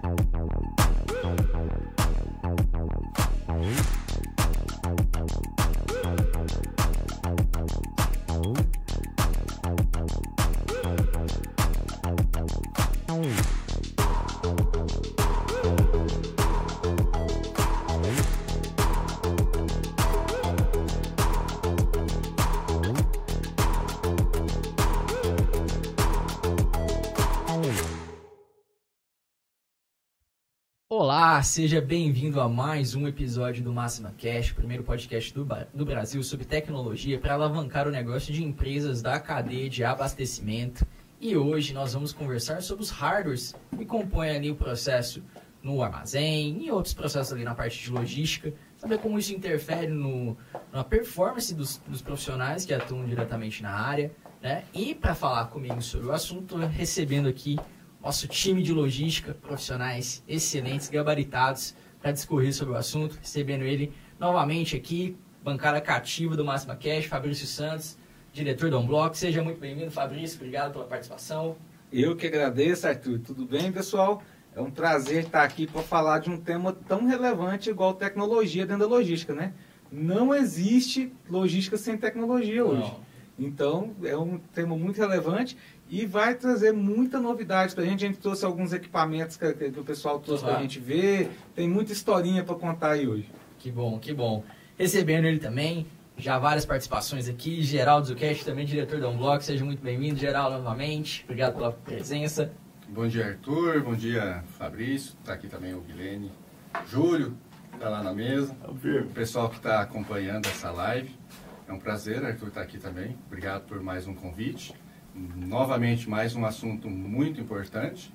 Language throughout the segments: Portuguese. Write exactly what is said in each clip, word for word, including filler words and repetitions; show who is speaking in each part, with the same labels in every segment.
Speaker 1: Olá, seja bem-vindo a mais um episódio do Máxima Cash, o primeiro podcast do, do Brasil sobre tecnologia para alavancar o negócio de empresas da cadeia de abastecimento. E hoje nós vamos conversar sobre os hardwares que compõem ali o processo no armazém e outros processos ali na parte de logística, saber como isso interfere no, na performance dos, dos profissionais que atuam diretamente na área, né? E para falar comigo sobre o assunto, recebendo aqui nosso time de logística, profissionais excelentes, gabaritados, para discorrer sobre o assunto, recebendo ele novamente aqui, bancada cativa do Máxima Cash, Fabrício Santos, diretor da Unblock. Seja muito bem-vindo, Fabrício, obrigado pela participação.
Speaker 2: Eu que agradeço, Arthur. Tudo bem, pessoal? É um prazer estar aqui para falar de um tema tão relevante igual tecnologia dentro da logística, né? Não existe logística sem tecnologia hoje. Não. Então, é um tema muito relevante e vai trazer muita novidade para a gente. A gente trouxe alguns equipamentos que, que o pessoal trouxe uhum. para a gente ver. Tem muita historinha para contar aí hoje.
Speaker 1: Que bom, que bom. Recebendo ele também, já várias participações aqui. Geraldo Zucchetti, também diretor da Unblock. Seja muito bem-vindo, Geraldo, novamente. Obrigado pela presença.
Speaker 3: Bom dia, Arthur. Bom dia, Fabrício. Está aqui também o Guilherme. Júlio, está lá na mesa. O pessoal que está acompanhando essa live. É um prazer, Arthur, estar aqui também. Obrigado por mais um convite. Novamente, mais um assunto muito importante.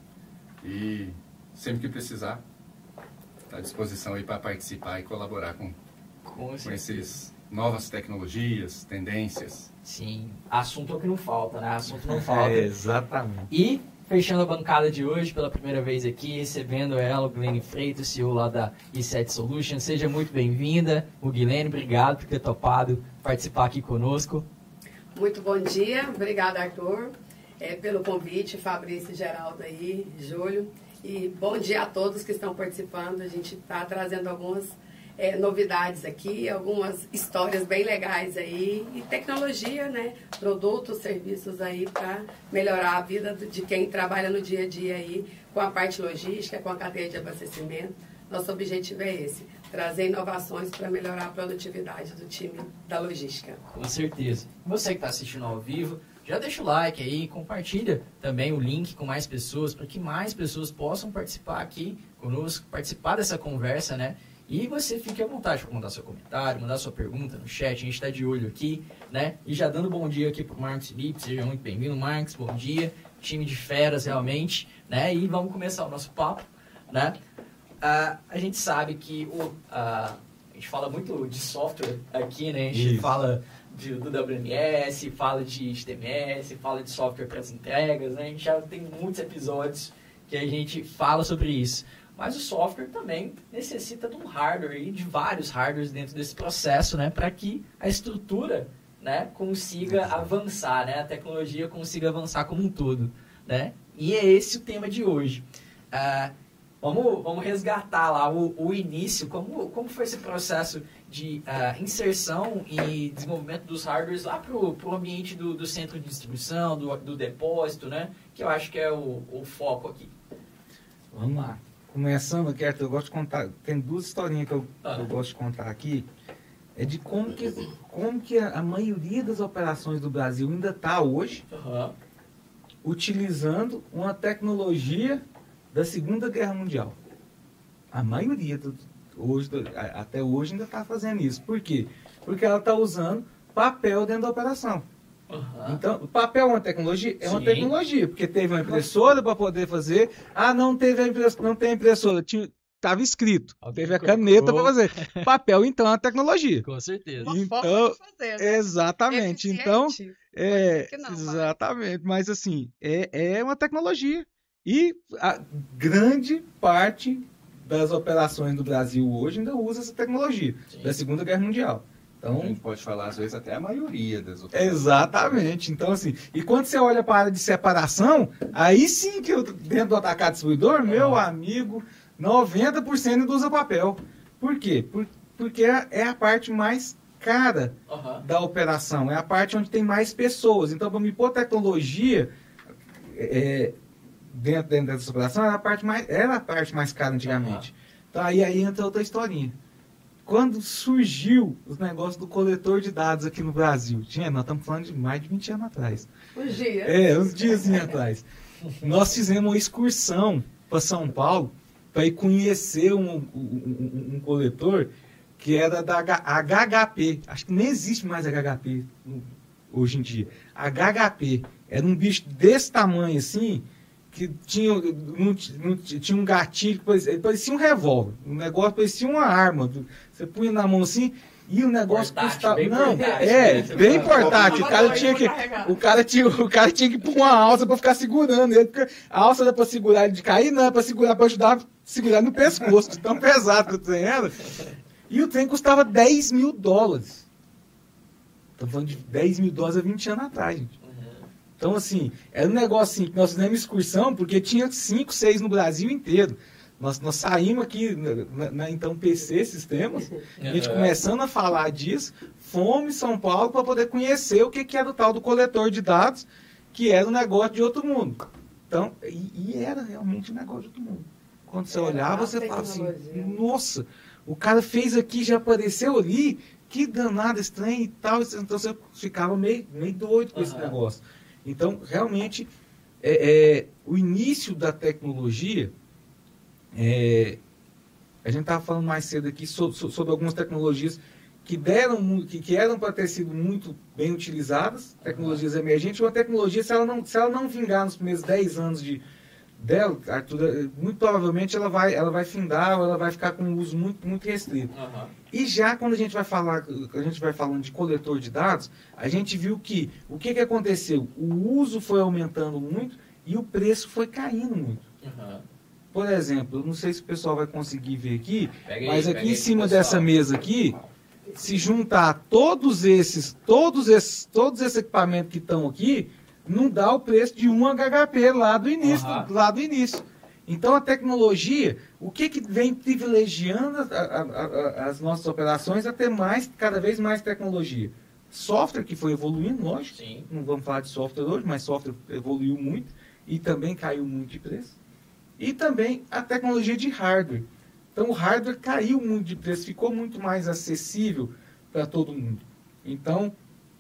Speaker 3: E sempre que precisar, está à disposição aí para participar e colaborar com, com, com essas novas tecnologias, tendências.
Speaker 1: Sim, assunto é o que não falta, né? Assunto não falta.
Speaker 2: É, exatamente.
Speaker 1: E, fechando a bancada de hoje, pela primeira vez aqui, recebendo ela, o Guilherme Freitas, C E O lá da i sete Solutions. Seja muito bem-vinda. O Guilherme, obrigado por ter topado participar aqui conosco.
Speaker 4: Muito bom dia, obrigada, Arthur, é, pelo convite, Fabrício e Geraldo aí, Júlio, e bom dia a todos que estão participando. A gente está trazendo algumas é, novidades aqui, algumas histórias bem legais aí, e tecnologia, né, produtos, serviços aí para melhorar a vida de quem trabalha no dia a dia aí, com a parte logística, com a cadeia de abastecimento. Nosso objetivo é esse, trazer inovações para melhorar a produtividade do time da logística.
Speaker 1: Com certeza. Você que está assistindo ao vivo, já deixa o like aí, compartilha também o link com mais pessoas, para que mais pessoas possam participar aqui conosco, participar dessa conversa, né? E você fique à vontade para mandar seu comentário, mandar sua pergunta no chat, a gente está de olho aqui, né? E já dando bom dia aqui para o Marcos Felipe, seja muito bem-vindo, Marcos, bom dia. Time de feras, realmente, né? E vamos começar o nosso papo, né? Uh, a gente sabe que o, uh, a gente fala muito de software aqui, né? A gente Isso. fala de, do W M S, fala de H T M S, fala de software para as entregas, né? A gente já tem muitos episódios que a gente fala sobre isso. Mas o software também necessita de um hardware e de vários hardwares dentro desse processo, né? Para que a estrutura, né, consiga avançar, né? A tecnologia consiga avançar como um todo, né? E é esse o tema de hoje. Uh, Vamos, vamos resgatar lá o, o início, como, como foi esse processo de uh, inserção e desenvolvimento dos hardwares lá para o ambiente do, do centro de distribuição, do, do depósito, né? Que eu acho que é o, o foco aqui.
Speaker 2: Vamos lá. Começando aqui, Arthur, eu gosto de contar, tem duas historinhas que eu, ah. eu gosto de contar aqui, é de como que, como que a, a maioria das operações do Brasil ainda está hoje uhum. utilizando uma tecnologia da Segunda Guerra Mundial. A maioria, do, hoje, até hoje, ainda está fazendo isso. Por quê? Porque ela está usando papel dentro da operação. Uhum. Então, o papel é uma tecnologia? É Sim. uma tecnologia, porque teve uma impressora para poder fazer. Ah, não teve a impressora, não tem impressora. Estava escrito. Alguém teve a caneta para fazer. Papel, então, é uma tecnologia.
Speaker 1: Com certeza.
Speaker 2: Uma então, forma de fazer, né? Exatamente. Eficiente. Então, é, não, exatamente. Mas, assim, é, é uma tecnologia. E a grande parte das operações do Brasil hoje ainda usa essa tecnologia Sim. da Segunda Guerra Mundial. Então,
Speaker 3: a gente pode falar, às vezes, até a maioria das operações.
Speaker 2: Exatamente. Então, assim, e quando você olha para a área de separação, aí sim que eu, dentro do atacado distribuidor, meu amigo, noventa por cento usa papel. Por quê? Por, porque é a parte mais cara uhum. da operação, é a parte onde tem mais pessoas. Então, para me pôr tecnologia é, dentro, dentro dessa operação, era a parte mais, era a parte mais cara antigamente. Uhum. Então, aí, aí entra outra historinha. Quando surgiu os negócios do coletor de dados aqui no Brasil, tinha, nós estamos falando de mais de vinte anos atrás.
Speaker 4: Uns dias.
Speaker 2: É, uns diazinhos atrás. Nós fizemos uma excursão para São Paulo para ir conhecer um, um, um, um coletor que era da H H P. Acho que nem existe mais H H P hoje em dia. H H P era um bicho desse tamanho assim, que tinha, não, não, tinha um gatilho, parecia, parecia um revólver. Um negócio parecia uma arma. Você punha na mão assim e o negócio portátil, custava. Não, portátil, é, né? Bem portátil. O cara tinha que. O cara tinha, o cara tinha que pôr uma alça para ficar segurando ele, porque a alça era para segurar ele de cair, não, é para segurar, para ajudar a segurar no pescoço, de tão pesado que o trem era. E o trem custava dez mil dólares. Estamos falando de dez mil dólares há vinte anos atrás, gente. Então, assim, era um negócio assim, que nós fizemos excursão, porque tinha cinco, seis no Brasil inteiro. Nós, nós saímos aqui, na, na então P C Sistemas, a gente começando a falar disso, fomos em São Paulo para poder conhecer o que, que era o tal do coletor de dados, que era um negócio de outro mundo. Então, e, e era realmente um negócio de outro mundo. Quando você é, olhava, você falava assim, nossa, o cara fez aqui, já apareceu ali, que danado estranho e tal. Então você ficava meio, meio doido com uhum. esse negócio. Então, realmente, é, é, o início da tecnologia, é, a gente estava falando mais cedo aqui sobre, sobre algumas tecnologias que, deram, que, que eram para ter sido muito bem utilizadas, tecnologias emergentes. Uma tecnologia, se ela não, se ela não vingar nos primeiros dez anos de, dela, Arthur, muito provavelmente ela vai, ela vai findar ou ela vai ficar com um uso muito, muito restrito. Uhum. E já quando a gente vai falar, a gente vai falando de coletor de dados, a gente viu que o que, que aconteceu? O uso foi aumentando muito e o preço foi caindo muito. Uhum. Por exemplo, eu não sei se o pessoal vai conseguir ver aqui, aí, mas aqui em cima dessa mesa aqui, se juntar todos esses, todos esses, todos esses equipamentos que estão aqui, não dá o preço de um H H P lá do início, uhum. lá do início. Então, a tecnologia, o que, que vem privilegiando a, a, a, as nossas operações a ter mais, cada vez mais tecnologia? Software, que foi evoluindo, lógico. Sim. Não vamos falar de software hoje, mas software evoluiu muito e também caiu muito de preço. E também a tecnologia de hardware. Então, o hardware caiu muito de preço, ficou muito mais acessível para todo mundo. Então,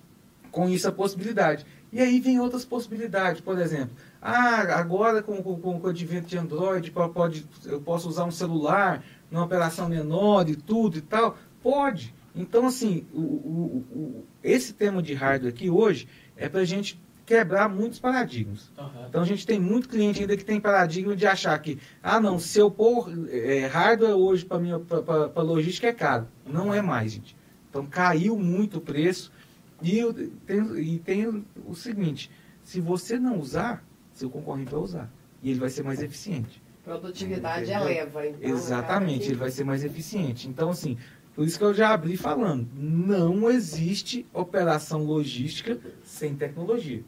Speaker 2: com isso, a possibilidade. E aí vem outras possibilidades, por exemplo, ah, agora com, com, com o advento de Android, pode, eu posso usar um celular numa operação menor e tudo e tal? Pode. Então, assim, o, o, o, esse tema de hardware aqui hoje é para a gente quebrar muitos paradigmas. Uhum. Então, a gente tem muito cliente ainda que tem paradigma de achar que, ah, não, se eu pôr é, hardware hoje para logística é caro. Uhum. Não é mais, gente. Então, caiu muito o preço. E tem, e tem o seguinte, se você não usar, seu concorrente vai usar. E ele vai ser mais eficiente.
Speaker 4: Produtividade eleva. Então,
Speaker 2: exatamente, ele vai ser mais eficiente. Então, assim, por isso que eu já abri falando, não existe operação logística sem tecnologia.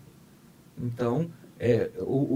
Speaker 2: Então, é,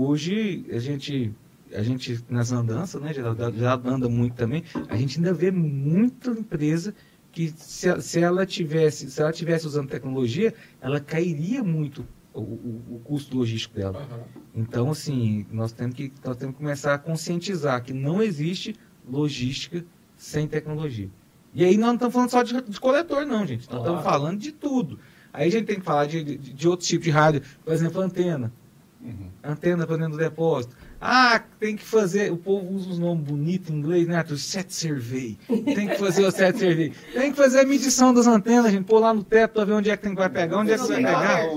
Speaker 2: hoje, a gente, a gente nas andanças, né, já, já anda muito também, a gente ainda vê muita empresa que se, se ela tivesse se ela tivesse usando tecnologia, ela cairia muito o, o, o custo logístico dela. Uhum. Então, assim, nós temos, que, nós temos que começar a conscientizar que não existe logística sem tecnologia. E aí nós não estamos falando só de, de coletor, não, gente. Nós uhum. estamos falando de tudo. Aí a gente tem que falar de, de, de outros tipos de rádio, por exemplo, antena. Uhum. Antena para dentro do depósito. Ah, tem que fazer, o povo usa os nomes bonitos em inglês, né? Set survey. Tem que fazer o set survey. Tem que fazer a medição das antenas, gente. Pôr lá no teto para ver onde é que tem que vai pegar, onde é que você vai pegar.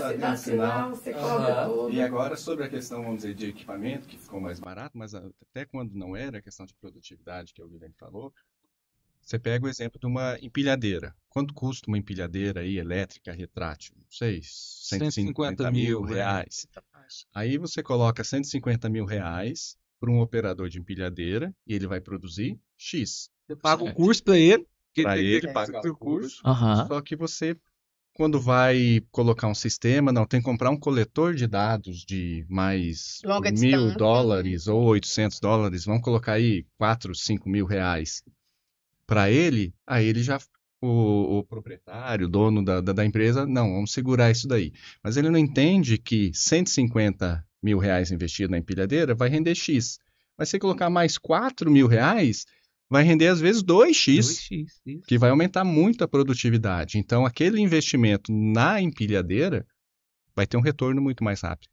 Speaker 3: Uhum. E agora, sobre a questão, vamos dizer, de equipamento, que ficou mais barato, mas até quando não era, a questão de produtividade, que o Guilherme falou, você pega o exemplo de uma empilhadeira. Quanto custa uma empilhadeira aí, elétrica, retrátil? Não sei, cento e cinquenta mil reais. Aí você coloca cento e cinquenta mil reais para um operador de empilhadeira e ele vai produzir X.
Speaker 2: Você paga o curso para ele.
Speaker 3: para ele pagar o curso.
Speaker 1: Uhum.
Speaker 3: Só que você, quando vai colocar um sistema, não, tem que comprar um coletor de dados de mais
Speaker 5: Longa
Speaker 3: mil
Speaker 5: distância,
Speaker 3: dólares ou oitocentos dólares, vamos colocar aí quatro, cinco mil reais para ele, aí ele já, o, o proprietário, o dono da, da, da empresa, não, vamos segurar isso daí. Mas ele não entende que cento e cinquenta mil reais investido na empilhadeira vai render X. Mas se você colocar mais quatro mil reais, vai render às vezes dois x,
Speaker 2: dois x isso.
Speaker 3: Que vai aumentar muito a produtividade. Então, aquele investimento na empilhadeira vai ter um retorno muito mais rápido.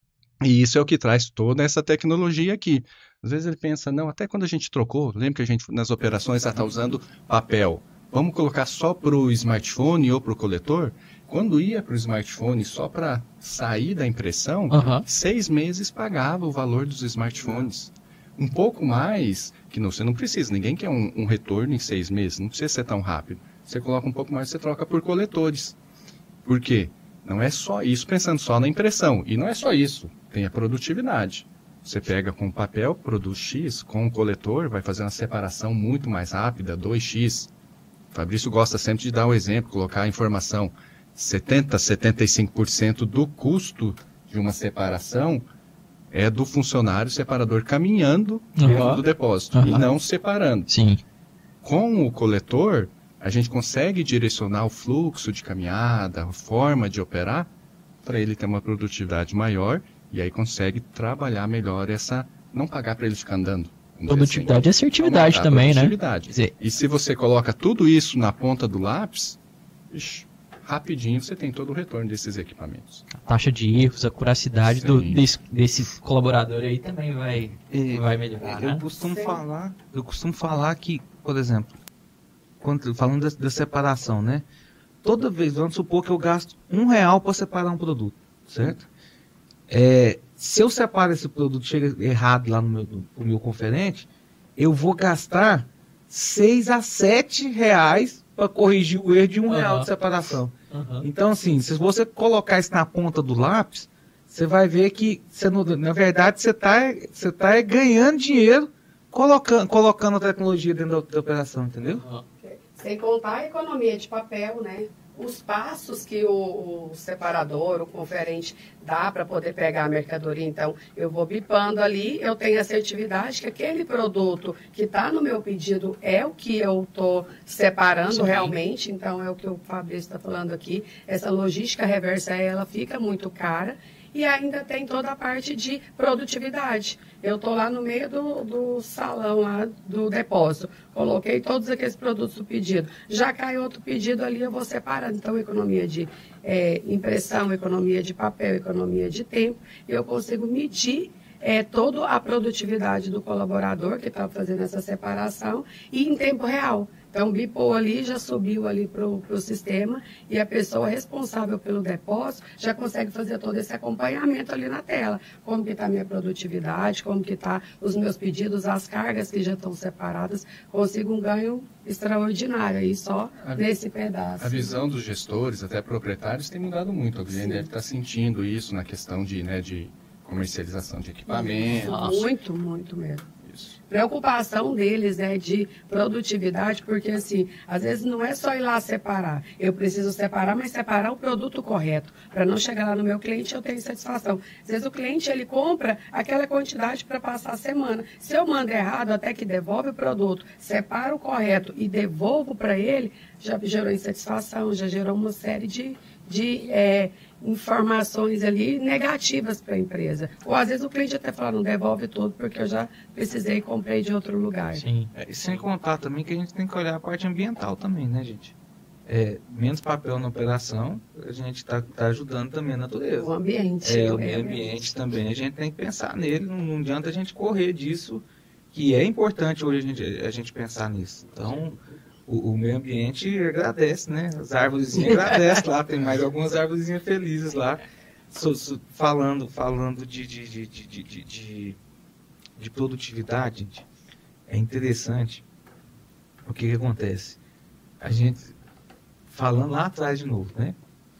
Speaker 3: E isso é o que traz toda essa tecnologia aqui. Às vezes ele pensa, não, até quando a gente trocou, lembra que a gente nas operações está usando papel. Vamos colocar só para o smartphone ou para o coletor? Quando ia para o smartphone só para sair da impressão,
Speaker 1: Uhum.
Speaker 3: seis meses pagava o valor dos smartphones. Um pouco mais, que não, você não precisa, ninguém quer um, um retorno em seis meses, não precisa ser tão rápido. Você coloca um pouco mais, você troca por coletores. Por quê? Não é só isso, pensando só na impressão. E não é só isso, tem a produtividade. Você pega com papel, produz X, com o coletor, vai fazer uma separação muito mais rápida, dois x. O Fabrício gosta sempre de dar um exemplo, colocar a informação. setenta, setenta e cinco por cento do custo de uma separação é do funcionário separador caminhando dentro
Speaker 1: Uhum.
Speaker 3: do depósito
Speaker 1: Uhum.
Speaker 3: e não separando.
Speaker 1: Sim.
Speaker 3: Com o coletor, a gente consegue direcionar o fluxo de caminhada, a forma de operar, para ele ter uma produtividade maior e aí consegue trabalhar melhor essa, não pagar para ele ficar andando.
Speaker 1: Produtividade e assertividade
Speaker 3: Aumentar a
Speaker 1: também, né?
Speaker 3: produtividade.
Speaker 1: Quer dizer,
Speaker 3: E se você coloca tudo isso na ponta do lápis, ixi, rapidinho você tem todo o retorno desses equipamentos.
Speaker 1: a taxa de erros, a curacidade do,
Speaker 3: Sim.
Speaker 1: desse, desse colaborador aí também vai,
Speaker 2: É,
Speaker 1: vai melhorar,
Speaker 2: Eu
Speaker 1: né?
Speaker 2: costumo
Speaker 4: Sim.
Speaker 2: falar, eu costumo falar que, por exemplo, quando, falando da, da separação, né? Toda vez, vamos supor que eu gasto um real para separar um produto, certo? É, se eu separo esse produto, chega errado lá no meu, no meu conferente, eu vou gastar seis a sete reais para corrigir o erro de um
Speaker 1: Uhum.
Speaker 2: real de separação.
Speaker 1: Uhum.
Speaker 2: Então, assim, se você colocar isso na ponta do lápis, você vai ver que, você não, na verdade, você está você tá ganhando dinheiro colocando, colocando a tecnologia dentro da, da operação, entendeu?
Speaker 1: Uhum.
Speaker 4: Sem contar a economia de papel, né? Os passos que o, o separador, o conferente dá para poder pegar a mercadoria. Então, eu vou bipando ali, eu tenho assertividade que aquele produto que está no meu pedido é o que eu estou separando
Speaker 1: Sim.
Speaker 4: realmente. Então, é o que o Fabrício está falando aqui. Essa logística reversa, ela fica muito cara. E ainda tem toda a parte de produtividade. Eu estou lá no meio do, do salão lá do depósito. Coloquei todos aqueles produtos do pedido. Já cai outro pedido ali, eu vou separando. Então, economia de é, impressão, economia de papel, economia de tempo. E eu consigo medir é, toda a produtividade do colaborador que está fazendo essa separação e em tempo real. Então, bipou ali, já subiu ali para o sistema e a pessoa responsável pelo depósito já consegue fazer todo esse acompanhamento ali na tela. Como que está a minha produtividade, como que está os meus pedidos, as cargas que já estão separadas. Consigo um ganho extraordinário aí só
Speaker 3: A-
Speaker 4: nesse pedaço.
Speaker 3: A visão dos gestores, até proprietários, tem mudado muito. A Guilherme
Speaker 4: Sim.
Speaker 3: deve estar sentindo isso na questão de, né, de comercialização de equipamentos.
Speaker 1: Nossa.
Speaker 4: Muito, muito mesmo.
Speaker 3: Isso.
Speaker 4: Preocupação deles é de produtividade, porque assim, às vezes não é só ir lá separar. Eu preciso separar, mas separar o produto correto, para não chegar lá no meu cliente e eu tenho satisfação. Às vezes o cliente ele compra aquela quantidade para passar a semana. Se eu mando errado, até que devolve o produto, separo o correto e devolvo para ele, já gerou insatisfação, já gerou uma série de, de é, informações ali negativas para a empresa. Ou às vezes o cliente até fala, não devolve tudo porque eu já precisei e comprei de outro lugar.
Speaker 1: Sim.
Speaker 2: É, e sem contar também que a gente tem que olhar a parte ambiental também, né, gente? É, menos papel na operação, a gente está tá ajudando também a natureza.
Speaker 4: O ambiente.
Speaker 2: É, o meio ambiente também, a gente tem que pensar nele, não, não adianta a gente correr disso, que é importante hoje a gente, a gente pensar nisso. Então, o, o meio ambiente agradece, né? As árvorezinhas agradecem lá, tem mais algumas árvorezinhas felizes lá, so, so, falando, falando de, de, de, de, de, de, de, de produtividade, gente. É interessante o que, que acontece. A gente, falando lá atrás de novo, né?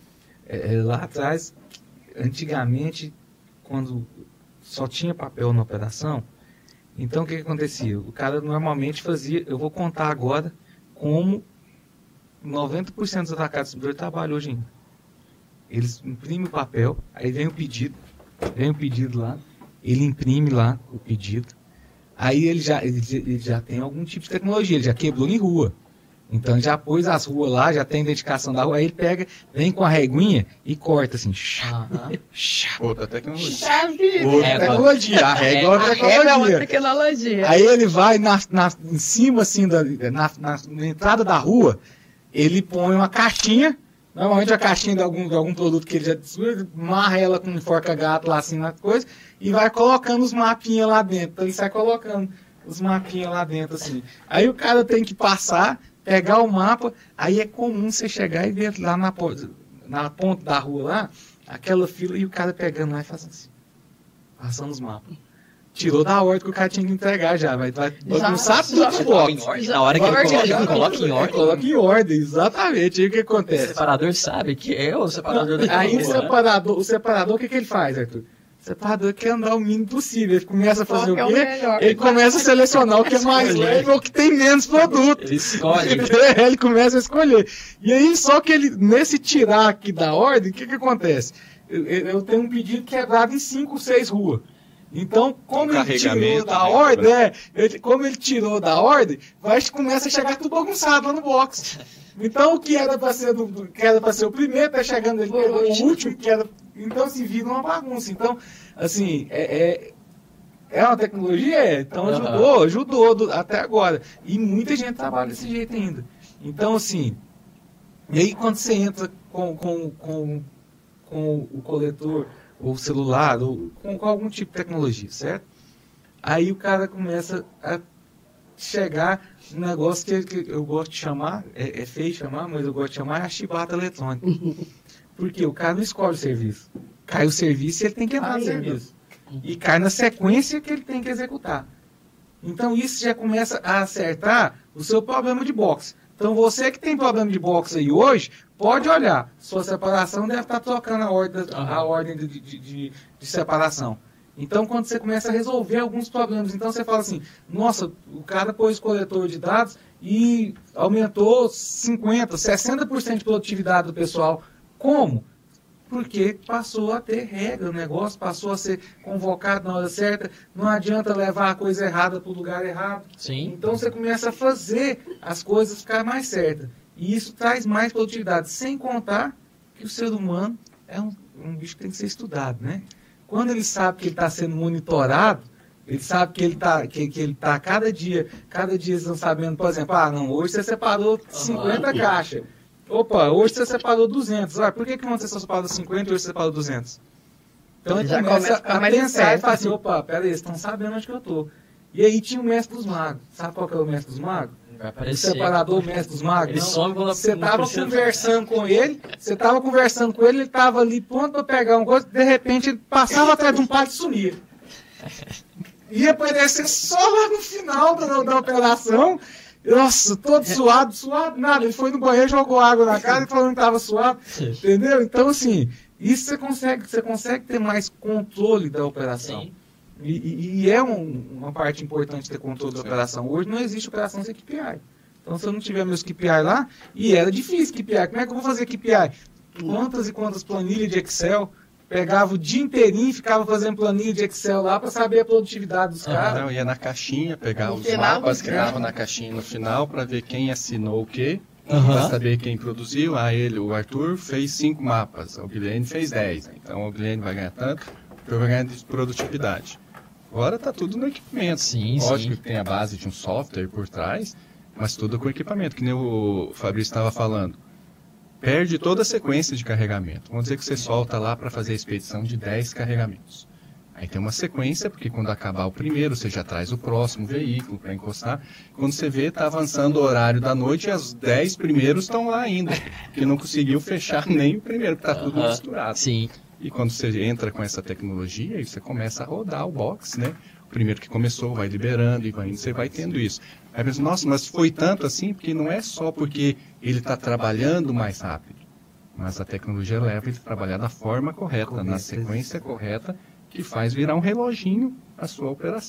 Speaker 2: É, é, lá atrás, antigamente, quando só tinha papel na operação, então o que, que acontecia? O cara normalmente fazia, eu vou contar agora como noventa por cento dos atacados de distribuidor trabalham hoje ainda. Eles imprimem o papel, aí vem o pedido, vem o pedido lá, ele imprime lá o pedido, aí ele já, ele, ele já tem algum tipo de tecnologia, ele já quebrou em rua. Então ele já pôs as ruas lá, já tem identificação da rua, aí ele pega, vem com a reguinha e corta assim.
Speaker 3: Uhum. Outra tecnologia.
Speaker 2: Outra tecnologia. A régua é outra tecnologia.
Speaker 4: tecnologia.
Speaker 2: Aí ele vai na, na, em cima, assim, da, na, na, na entrada da rua, ele põe uma caixinha, normalmente a caixinha de algum, de algum produto que ele já destruiu, amarra ela com um enforca-gato lá assim na coisa, e vai colocando os mapinhas lá dentro. Então ele sai colocando os mapinhas lá dentro, assim. Aí o cara tem que passar, pegar o mapa, aí é comum você chegar e ver lá na, na ponta da rua lá, aquela fila, e o cara pegando lá e fazendo assim, passando os mapas. Tirou da ordem que o cara tinha que entregar já, vai, vai não sabe tudo de bloco.
Speaker 1: Na hora que ele coloca, ele coloca em ordem.
Speaker 2: Coloca em ordem, exatamente. Aí o que acontece?
Speaker 1: O separador sabe que é o separador da
Speaker 2: Aí o
Speaker 1: rua, né?
Speaker 2: separador, o separador, o que, que ele faz, Arthur? O separador quer andar o mínimo possível. Ele começa a fazer
Speaker 4: Qual
Speaker 2: o
Speaker 4: que é
Speaker 2: quê?
Speaker 4: o melhor?
Speaker 2: Ele começa a selecionar o que é mais leve ou o que tem menos produto.
Speaker 1: Ele escolhe.
Speaker 2: Ele começa a escolher. E aí, só que ele, nesse tirar aqui da ordem, o que, que acontece? Eu, eu tenho um pedido quebrado em cinco, seis ruas. Então, como ele tirou da ordem, é, ele, como ele tirou da ordem, vai, começa a chegar tudo bagunçado lá no box. Então, o que era para ser, do, que era para ser o primeiro, tá chegando ele pegou o último, que era, então se vira uma bagunça. Então, assim, é, é, é uma tecnologia, é, então ajudou, ajudou do, até agora. E muita gente trabalha desse jeito ainda. Então, assim, e aí quando você entra com, com, com, com o coletor, ou celular, ou com, com algum tipo de tecnologia, certo? Aí o cara começa a chegar um negócio que, que eu gosto de chamar, é, é feio chamar, mas eu gosto de chamar, é a chibata eletrônica. Porque o cara não escolhe o serviço. Cai o serviço e ele tem que entrar no serviço. E cai na sequência que ele tem que executar. Então isso já começa a acertar o seu problema de box. Então você que tem problema de box aí hoje, pode olhar. Sua separação deve estar trocando a ordem, a ordem de, de, de, de separação. Então quando você começa a resolver alguns problemas, então você fala assim, nossa, o cara pôs coletor de dados e aumentou cinquenta por cento, sessenta por cento de produtividade do pessoal. Como? Porque passou a ter regra, o negócio passou a ser convocado na hora certa, não adianta levar a coisa errada para o lugar errado.
Speaker 1: Sim.
Speaker 2: Então você começa a fazer as coisas ficar mais certas. E isso traz mais produtividade, sem contar que o ser humano é um, um bicho que tem que ser estudado, né? Quando ele sabe que ele está sendo monitorado, ele sabe que ele está que, que ele tá cada dia, cada dia eles estão sabendo, por exemplo, ah, não, hoje você separou cinquenta caixas. Opa, hoje você separou duzentos. Ah, por que, que ontem você separou cinquenta e hoje você separou duzentos? Então ele
Speaker 4: Já
Speaker 2: começa
Speaker 4: começa a
Speaker 2: a
Speaker 4: mais
Speaker 2: pensar e
Speaker 4: esperto.
Speaker 2: fala assim, opa, peraí, eles estão sabendo onde que eu estou. E aí tinha o mestre dos magos. Sabe qual que é o mestre dos magos?
Speaker 1: Vai
Speaker 2: O
Speaker 1: aparecer.
Speaker 2: separador mestre dos magos?
Speaker 1: Ele
Speaker 2: Não.
Speaker 1: some quando
Speaker 2: Você
Speaker 1: não
Speaker 2: estava
Speaker 1: precisa.
Speaker 2: conversando com ele, você estava conversando com ele, ele estava ali pronto para pegar uma coisa, de repente ele passava atrás de um palho e sumia. Ia aparecer só lá no final da, da operação. Nossa, todo suado, suado, nada. Ele foi no banheiro, jogou água na cara e falou que estava suado. Entendeu? Então, assim, isso você consegue, você consegue ter mais controle da operação.
Speaker 1: Sim.
Speaker 2: E, e- e é um- uma parte importante ter controle da operação. Hoje não existe operação sem K P I. Então, se eu não tiver meus K P I lá, e era difícil K P I. Como é que eu vou fazer K P I? Quantas e quantas planilhas de Excel? Pegava o dia inteirinho e ficava fazendo planilha de Excel lá para saber a produtividade dos caras.
Speaker 3: Não, ia na caixinha, pegar
Speaker 4: No
Speaker 3: os
Speaker 4: final,
Speaker 3: mapas,
Speaker 4: no
Speaker 3: criava
Speaker 4: final.
Speaker 3: na caixinha no final para ver quem assinou o quê,
Speaker 1: Aham.
Speaker 3: para saber quem produziu. Ah, ele, o Arthur, fez cinco mapas, o Guilherme fez dez. Então o Guilherme vai ganhar tanto, o Arthur vai ganhar de produtividade. Agora está tudo no equipamento.
Speaker 1: Sim,
Speaker 3: Lógico
Speaker 1: sim.
Speaker 3: que tem a base de um software por trás, mas tudo com equipamento, que nem o Fabrício estava falando. Perde toda a sequência de carregamento. Vamos dizer que você solta lá para fazer a expedição de dez carregamentos. Aí tem uma sequência, porque quando acabar o primeiro, você já traz o próximo veículo para encostar. Quando você vê, está avançando o horário da noite e os dez primeiros estão lá ainda, porque não conseguiu fechar nem o primeiro, porque está tudo
Speaker 1: Aham.
Speaker 3: misturado.
Speaker 1: Sim.
Speaker 3: E quando você entra com essa tecnologia, aí você começa a rodar o box, né? O primeiro que começou vai liberando e vai indo, você vai tendo isso. Aí pensa, nossa, mas foi tanto assim, porque não é só porque ele está trabalhando mais rápido, mas a tecnologia leva ele a trabalhar da forma correta, na sequência correta, que faz virar um reloginho a sua operação.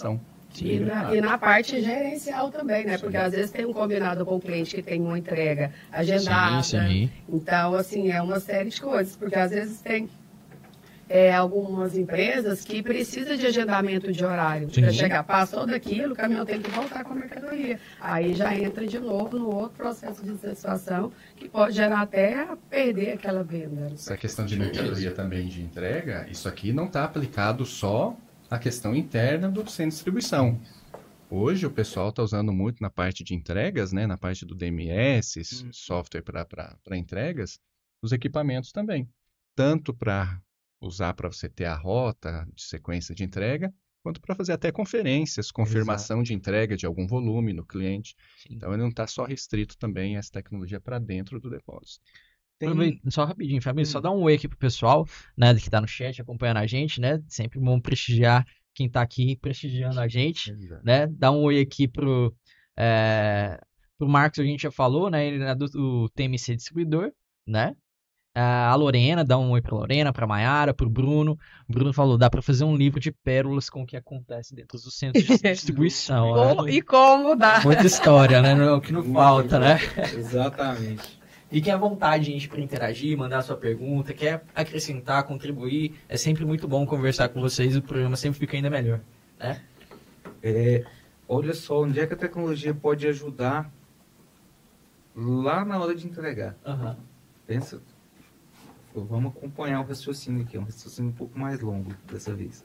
Speaker 4: E na, e na parte gerencial também, né? Porque às vezes tem um combinado com o cliente que tem uma entrega agendada.
Speaker 1: Sim, sim.
Speaker 4: Então, assim, é uma série de coisas. Porque às vezes tem é, algumas empresas que precisam de agendamento de horário. Para chegar, passou daquilo, o caminhão tem que voltar com a mercadoria. Aí já entra de novo no outro processo de satisfação que pode gerar até perder aquela venda.
Speaker 3: Essa questão de mercadoria também de entrega, isso aqui não está aplicado só a questão interna do centro de distribuição. Hoje o pessoal está usando muito na parte de entregas, né, na parte do D M S, hum. software para entregas, os equipamentos também. Tanto para usar para você ter a rota de sequência de entrega, quanto para fazer até conferências, confirmação Exato. de entrega de algum volume no cliente. Sim. Então ele não está só restrito também a essa tecnologia para dentro do depósito.
Speaker 1: Tem... Só rapidinho, Fabrício, hum. só dá um oi aqui pro pessoal, né, que tá no chat acompanhando a gente, né, sempre bom prestigiar quem tá aqui prestigiando a gente, Exato. né, dá um oi aqui pro, é, pro Marcos, a gente já falou, né, ele é do, do T M C Distribuidor, né, a Lorena, dá um oi pra Lorena, pra Maiara, pro Bruno, o Bruno falou, dá pra fazer um livro de pérolas com o que acontece dentro dos centros de distribuição.
Speaker 4: Como,
Speaker 1: né?
Speaker 4: E como dá?
Speaker 1: Muita história, né, o que não falta, né.
Speaker 2: Exatamente.
Speaker 1: Fiquem à vontade, gente, para interagir, mandar sua pergunta, quer acrescentar, contribuir. É sempre muito bom conversar com vocês, o programa sempre fica ainda melhor, né?
Speaker 2: É, olha só, onde é que a tecnologia pode ajudar lá na hora de entregar.
Speaker 1: Uhum.
Speaker 2: Pensa, vamos acompanhar o raciocínio aqui, é um raciocínio um pouco mais longo dessa vez.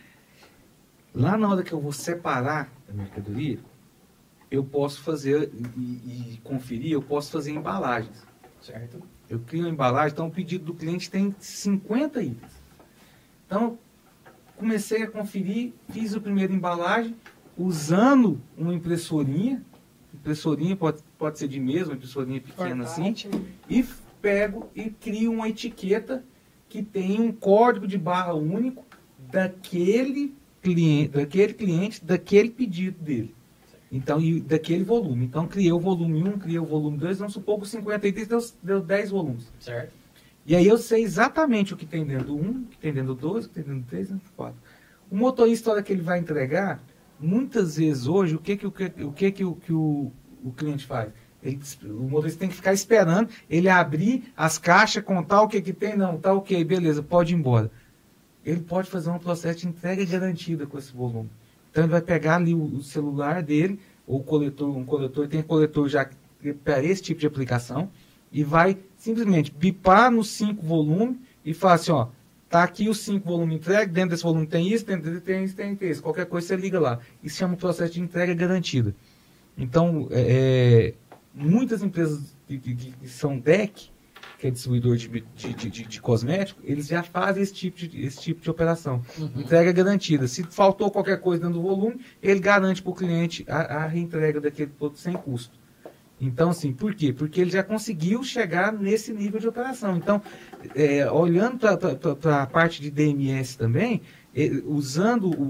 Speaker 2: Lá na hora que eu vou separar a mercadoria, eu posso fazer e, e conferir, eu posso fazer embalagens.
Speaker 1: Certo.
Speaker 2: Eu crio uma embalagem, então o pedido do cliente tem cinquenta itens. Então, comecei a conferir, fiz a primeira embalagem, usando uma impressorinha, impressorinha pode, pode ser de mesa, uma impressorinha pequena Portátil. assim, e pego e crio uma etiqueta que tem um código de barra único daquele cliente, daquele cliente, daquele pedido dele. Então, e daquele volume. Então, criei o volume um, criei o volume dois, vamos supor que cinquenta itens deu, deu dez volumes.
Speaker 1: Certo.
Speaker 2: E aí eu sei exatamente o que tem dentro do um, o que tem dentro do dois, o que tem dentro do três, dentro do quatro. O motorista, na hora que ele vai entregar, muitas vezes hoje, o que, que, o, que, o, que, que, o, que o, o cliente faz? Ele, o motorista tem que ficar esperando ele abrir as caixas, contar o que, que tem, não, tá ok, beleza, pode ir embora. Ele pode fazer um processo de entrega garantida com esse volume. Então ele vai pegar ali o, o celular dele, ou coletor, um coletor, tem coletor já para esse tipo de aplicação, e vai simplesmente bipar nos cinco volumes e falar assim, ó, tá aqui os cinco volumes entregue, dentro desse volume tem isso, dentro dele tem isso, tem isso, qualquer coisa você liga lá. Isso chama processo de entrega garantida. Então, é, muitas empresas que, que, que são D E C, que é distribuidor de, de, de, de cosmético, eles já fazem esse tipo de, esse tipo de operação. Uhum. Entrega garantida. Se faltou qualquer coisa dentro do volume, ele garante para o cliente a, a reentrega daquele produto sem custo. Então, assim, por quê? Porque ele já conseguiu chegar nesse nível de operação. Então, é, olhando para a parte de D M S também, é, usando o,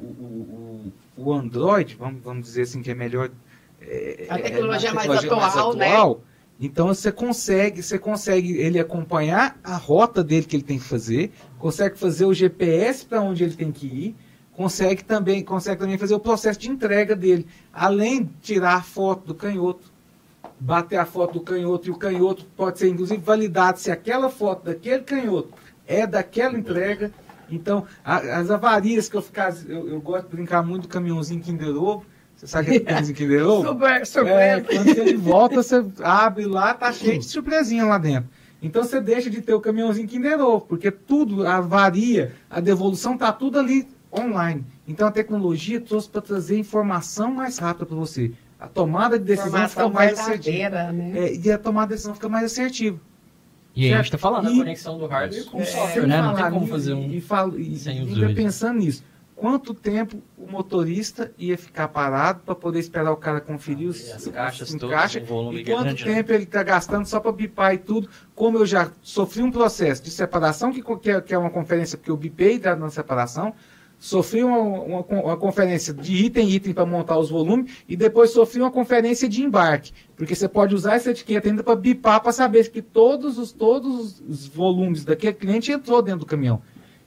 Speaker 2: o, o, o Android, vamos, vamos dizer assim, que é melhor... É,
Speaker 4: a tecnologia,
Speaker 2: é,
Speaker 4: mais,
Speaker 2: tecnologia
Speaker 4: atual,
Speaker 2: mais atual,
Speaker 4: né?
Speaker 2: Então você consegue, você consegue ele acompanhar a rota dele que ele tem que fazer, consegue fazer o G P S para onde ele tem que ir, consegue também, consegue também fazer o processo de entrega dele, além de tirar a foto do canhoto, bater a foto do canhoto, e o canhoto pode ser inclusive validado se aquela foto daquele canhoto é daquela entrega. Então, a, as avarias que eu ficar, eu, eu gosto de brincar muito do caminhãozinho Kinder Ovo. Você sabe que é o Kinder Ovo?
Speaker 4: Super, surpresa.
Speaker 2: É, quando você volta, você abre lá, tá cheio de surpresinha lá dentro. Então você deixa de ter o caminhãozinho Kinder Ovo, porque tudo, a avaria, a devolução, tá tudo ali online. Então a tecnologia trouxe para trazer informação mais rápida para você. A tomada de decisão fica mais assertiva.
Speaker 4: Né?
Speaker 2: É, e a tomada de decisão fica mais assertiva.
Speaker 1: E certo? A gente está falando da conexão do hardware com o software, né? Não tem como fazer um
Speaker 2: e, falo, e, sem os dois. Pensando nisso, quanto tempo o motorista ia ficar parado para poder esperar o cara conferir os,
Speaker 1: as caixas
Speaker 2: as
Speaker 1: todas,
Speaker 2: caixa,
Speaker 1: um volume
Speaker 2: e quanto
Speaker 1: grande,
Speaker 2: tempo
Speaker 1: né?
Speaker 2: ele está gastando só para bipar e tudo, como eu já sofri um processo de separação, que, que, é, que é uma conferência, porque eu bipei na separação, sofri uma, uma, uma conferência de item em item para montar os volumes, e depois sofri uma conferência de embarque, porque você pode usar essa etiqueta ainda para bipar, para saber que todos os, todos os volumes daquele cliente entrou dentro do caminhão.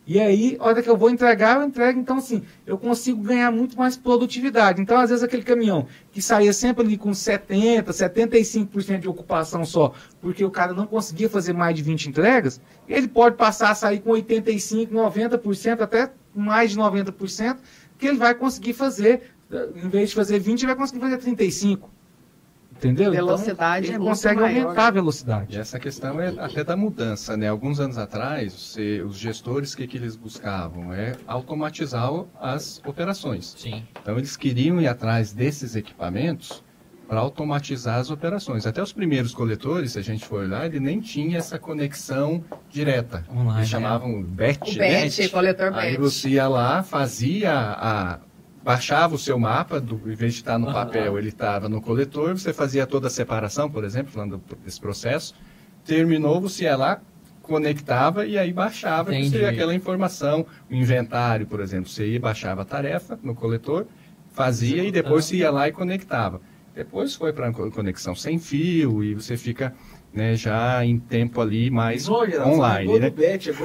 Speaker 2: E aí, a hora que eu vou entregar, eu entrego. Então, assim, eu consigo ganhar muito mais produtividade. Então, às vezes, aquele caminhão que saía sempre ali com setenta por cento, setenta e cinco por cento de ocupação só, porque o cara não conseguia fazer mais de vinte entregas, ele pode passar a sair com oitenta e cinco por cento, noventa por cento, até mais de noventa por cento, que ele vai conseguir fazer, em vez de fazer vinte, ele vai conseguir fazer trinta e cinco por cento. Entendeu?
Speaker 4: Velocidade
Speaker 2: então, ele
Speaker 4: é
Speaker 2: consegue
Speaker 4: muito
Speaker 2: aumentar
Speaker 4: maior.
Speaker 2: a velocidade.
Speaker 3: E essa questão é até da mudança, né? Alguns anos atrás, você, os gestores, o que, que eles buscavam? É automatizar as operações.
Speaker 1: Sim.
Speaker 3: Então, eles queriam ir atrás desses equipamentos para automatizar as operações. Até os primeiros coletores, se a gente for olhar, ele nem tinha essa conexão direta.
Speaker 1: Online,
Speaker 3: Eles chamavam B E T,
Speaker 4: O B E T,
Speaker 3: né?
Speaker 4: coletor B E T.
Speaker 3: Aí você ia lá, fazia a... baixava o seu mapa, do, em vez de estar no papel, ele estava no coletor, você fazia toda a separação, por exemplo, falando desse processo, terminou, você ia lá, conectava e aí baixava
Speaker 1: Entendi.
Speaker 3: você, aquela informação, o inventário, por exemplo, você ia, baixava a tarefa no coletor, fazia e depois você ia lá e conectava. Depois foi para conexão sem fio e você fica, né, já em tempo ali mais online, né?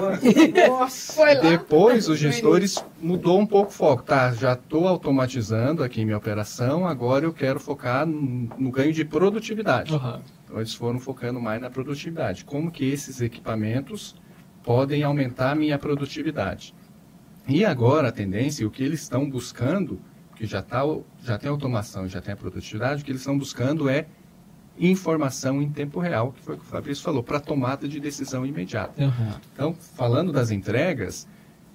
Speaker 2: Nossa!
Speaker 4: Foi lá.
Speaker 3: Depois os gestores mudou um pouco o foco, tá? Já estou automatizando aqui minha operação, agora eu quero focar no, no ganho de produtividade.
Speaker 1: Uhum.
Speaker 3: Então eles foram focando mais na produtividade. Como que esses equipamentos podem aumentar a minha produtividade? E agora a tendência, o que eles estão buscando, que já, tá, já tem automação, já tem a produtividade, o que eles estão buscando é informação em tempo real, que foi o que o Fabrício falou, para tomada de decisão imediata.
Speaker 1: Uhum.
Speaker 3: Então, falando das entregas,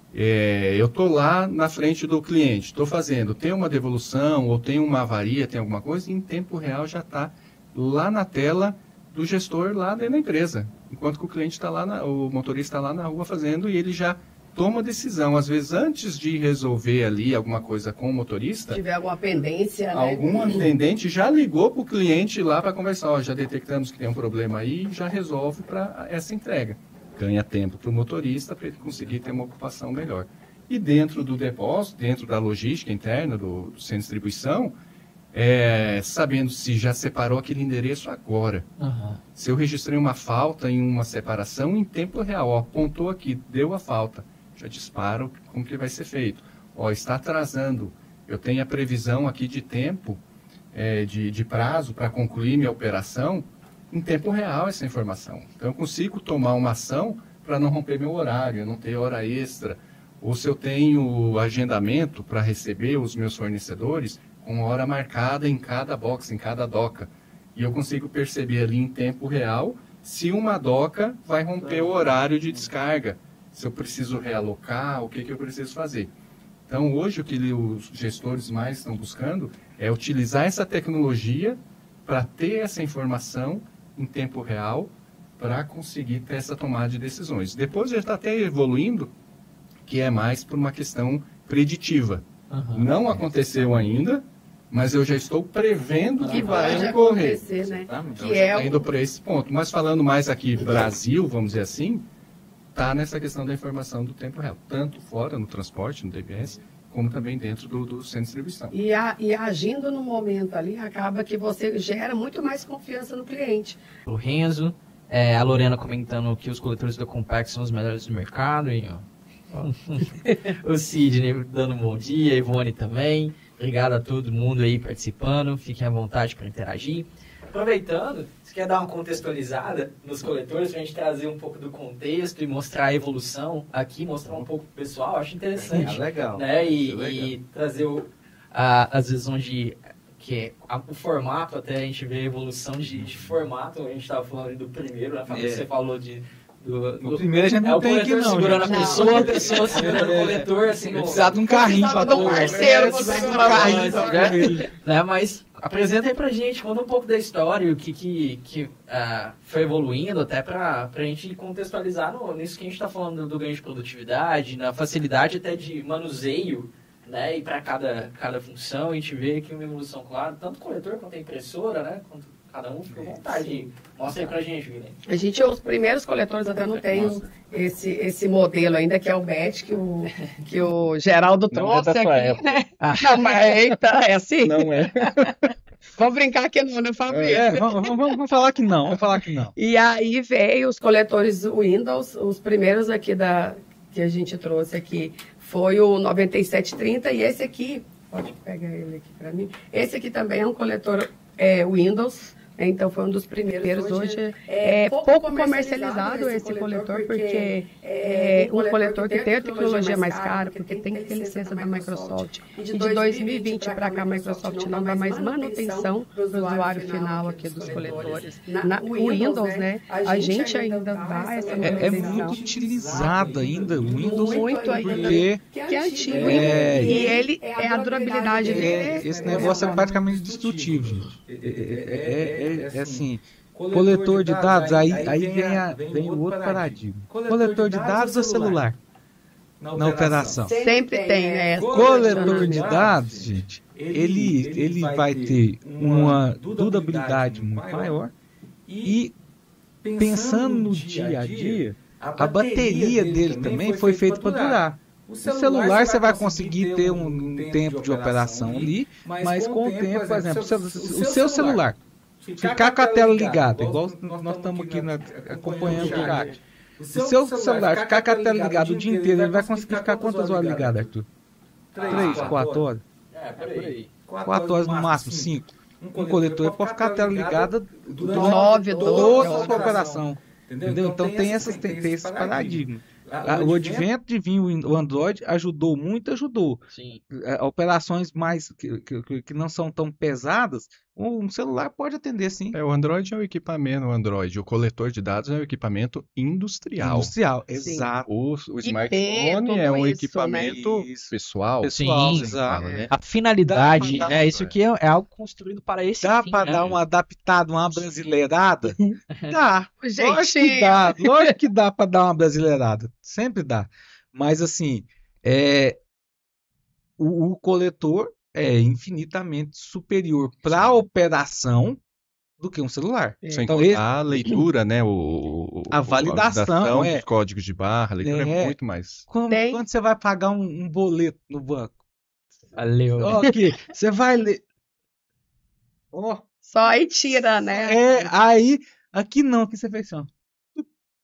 Speaker 3: é, eu estou lá na frente do cliente, estou fazendo, tem uma devolução ou tem uma avaria, tem alguma coisa, e em tempo real já está lá na tela do gestor lá dentro da empresa, enquanto que o cliente está lá, na, o motorista está lá na rua fazendo e ele já toma decisão, às vezes antes de resolver ali alguma coisa com o motorista,
Speaker 4: Se tiver alguma pendência, né?
Speaker 3: algum atendente já ligou para o cliente lá para conversar, ó, já detectamos que tem um problema aí, já resolve para essa entrega. Ganha tempo para o motorista para ele conseguir ter uma ocupação melhor. E dentro do depósito, dentro da logística interna do, do centro de distribuição, é, sabendo se já separou aquele endereço agora.
Speaker 1: Uhum.
Speaker 3: Se eu registrei uma falta em uma separação em tempo real, ó, apontou aqui, deu a falta, já disparo como que vai ser feito. Ó, está atrasando, eu tenho a previsão aqui de tempo, é, de, de prazo para concluir minha operação, em tempo real essa informação. Então eu consigo tomar uma ação para não romper meu horário, não ter hora extra. Ou se eu tenho agendamento para receber os meus fornecedores, com hora marcada em cada box, em cada doca. E eu consigo perceber ali em tempo real se uma doca vai romper o horário de descarga. Se eu preciso realocar, o que, que eu preciso fazer. Então, hoje, o que os gestores mais estão buscando é utilizar essa tecnologia para ter essa informação em tempo real para conseguir ter essa tomada de decisões. Depois já está até evoluindo, que é mais por uma questão preditiva.
Speaker 1: Uhum.
Speaker 3: Não aconteceu ainda, mas eu já estou prevendo que
Speaker 4: Que
Speaker 3: vai
Speaker 4: pode
Speaker 3: ocorrer.
Speaker 4: acontecer, né?
Speaker 3: Então,
Speaker 4: Que
Speaker 3: já
Speaker 4: é
Speaker 3: está
Speaker 4: o-
Speaker 3: indo para esse ponto. Mas falando mais aqui Brasil, vamos dizer assim, está nessa questão da informação do tempo real, tanto fora no transporte, no D B S, como também dentro do, do centro de distribuição.
Speaker 4: E, a- e agindo no momento ali, acaba que você gera muito mais confiança no cliente.
Speaker 1: O Renzo, é, a Lorena comentando que os coletores da Compact são os melhores do mercado. E, ó, o Sidney dando um bom dia, a Ivone também. Obrigado a todo mundo aí participando. Fiquem à vontade para interagir. Aproveitando, você quer dar uma contextualizada nos coletores para a gente trazer um pouco do contexto e mostrar a evolução aqui, mostrar um pouco pro pessoal? Acho interessante.
Speaker 2: Ah, legal.
Speaker 1: Né? E,
Speaker 2: Isso é legal.
Speaker 1: e trazer o, a, as visões de que é a- o formato, até a gente vê a evolução de, de formato. A gente estava falando ali do primeiro, né? Fábio?
Speaker 2: É.
Speaker 1: Você falou de do,
Speaker 2: No
Speaker 1: do-
Speaker 2: primeiro a gente
Speaker 1: é
Speaker 2: não
Speaker 1: o
Speaker 2: tem aqui
Speaker 1: coletor
Speaker 2: não.
Speaker 1: segurando
Speaker 2: gente.
Speaker 1: a pessoa, a pessoa segurando o coletor, assim, no,
Speaker 2: Precisava de um carrinho
Speaker 4: Precisava
Speaker 2: pra
Speaker 4: de um
Speaker 2: pôr.
Speaker 4: parceiro pra
Speaker 2: Precisava de um
Speaker 4: segurar
Speaker 2: carrinho
Speaker 1: mais,
Speaker 2: pra
Speaker 1: né?
Speaker 2: pôr ele.
Speaker 1: né? Mas apresenta aí pra gente, conta um pouco da história, o que, que, que ah, foi evoluindo, até pra, pra gente contextualizar no, nisso que a gente tá falando do ganho de produtividade, na facilidade até de manuseio, né? E para cada, cada função, a gente vê aqui uma evolução clara, tanto coletor quanto a impressora, né? Quanto cada um fica à vontade. Mostra aí pra gente, Guilherme.
Speaker 4: A gente, os primeiros coletores até não tem
Speaker 3: Nossa.
Speaker 4: esse, esse modelo ainda, que é o B E T, que o, que o Geraldo
Speaker 3: Não é
Speaker 4: trouxe
Speaker 3: da sua
Speaker 4: aqui,
Speaker 3: época.
Speaker 4: né? Não, mas, eita, é assim?
Speaker 3: Não é.
Speaker 4: Vamos brincar aqui não, né, Fabrício?
Speaker 2: É, vamos, vamos- vamos falar que não, vamos falar que não.
Speaker 4: E aí veio os coletores Windows, os primeiros aqui da, que a gente trouxe aqui foi o noventa e sete trinta e esse aqui, pode pegar ele aqui para mim, esse aqui também é um coletor é, Windows. Então, foi um dos primeiros. Hoje é, é pouco comercializado esse coletor, porque é um coletor que tem a tecnologia mais cara, porque tem que ter licença da Microsoft. E de dois mil e vinte para cá, a Microsoft não dá mais manutenção para o usuário final aqui dos coletores. Na, o Windows, né, a gente ainda dá essa manutenção.
Speaker 2: É, é muito utilizado ainda o Windows,
Speaker 4: muito ainda,
Speaker 2: porque
Speaker 4: que é antigo.
Speaker 2: É,
Speaker 4: e ele, é a durabilidade dele.
Speaker 2: É, esse negócio é praticamente destrutivo, gente. É, é, é É, é assim, coletor de dados, aí, aí vem, a, vem o outro paradigma. Coletor de dados ou celular? Na operação.
Speaker 4: Sempre tem, né?
Speaker 2: Coletor de dados, gente, ele, ele vai ter uma durabilidade muito maior e, pensando no dia a dia, a bateria dele também foi feita para durar. O celular você vai conseguir ter um tempo de operação ali, mas com o tempo, por exemplo, o seu celular ficar com a tela ligada, igual nós estamos aqui na, acompanhando o chat. O seu celular ficar com a tela ligada o dia inteiro, ele vai conseguir ficar quantas horas ligado, Arthur? Três, quatro horas?
Speaker 1: É, por aí.
Speaker 2: Quatro horas no máximo, cinco. Um coletor pode ficar a tela ligada durante
Speaker 4: nove,
Speaker 2: toda a sua operação. Entendeu? Então tem, essas, tem, tem esses paradigmas. O advento de vir o Android ajudou muito, ajudou.
Speaker 1: Sim.
Speaker 2: Operações mais que, que, que não são tão pesadas, um celular pode atender, sim.
Speaker 5: É, o Android é o equipamento, o Android, o coletor de dados é o equipamento industrial.
Speaker 2: Industrial,
Speaker 5: sim.
Speaker 2: Exato.
Speaker 5: O, o smartphone é um
Speaker 4: isso,
Speaker 5: equipamento
Speaker 2: né?
Speaker 5: pessoal.
Speaker 2: Pessoal,
Speaker 1: sim,
Speaker 2: exato.
Speaker 5: Fala, né?
Speaker 1: A finalidade,
Speaker 2: Dá,
Speaker 1: né? Isso aqui é, é algo construído para esse
Speaker 2: Dá
Speaker 1: fim,
Speaker 2: para
Speaker 1: né?
Speaker 2: dar uma adaptada, uma brasileirada? Dá.
Speaker 4: Gente,
Speaker 2: Lógico que dá. Lógico que dá para dar uma brasileirada. Sempre dá. Mas assim, é, o, o coletor é infinitamente superior para a operação do que um celular.
Speaker 5: Sem
Speaker 2: Então,
Speaker 5: contar
Speaker 2: esse-
Speaker 5: a leitura, né? O, o-
Speaker 2: A validação, é.
Speaker 5: dos códigos de barra, a leitura é,
Speaker 2: É.
Speaker 5: muito mais.
Speaker 2: Quando,
Speaker 4: Tem.
Speaker 2: quando você vai pagar um, um boleto no banco,
Speaker 1: Valeu.
Speaker 2: ó, aqui, você vai ler. Ó,
Speaker 4: só aí tira, né?
Speaker 2: é, aí, aqui não, aqui você fez assim, ó.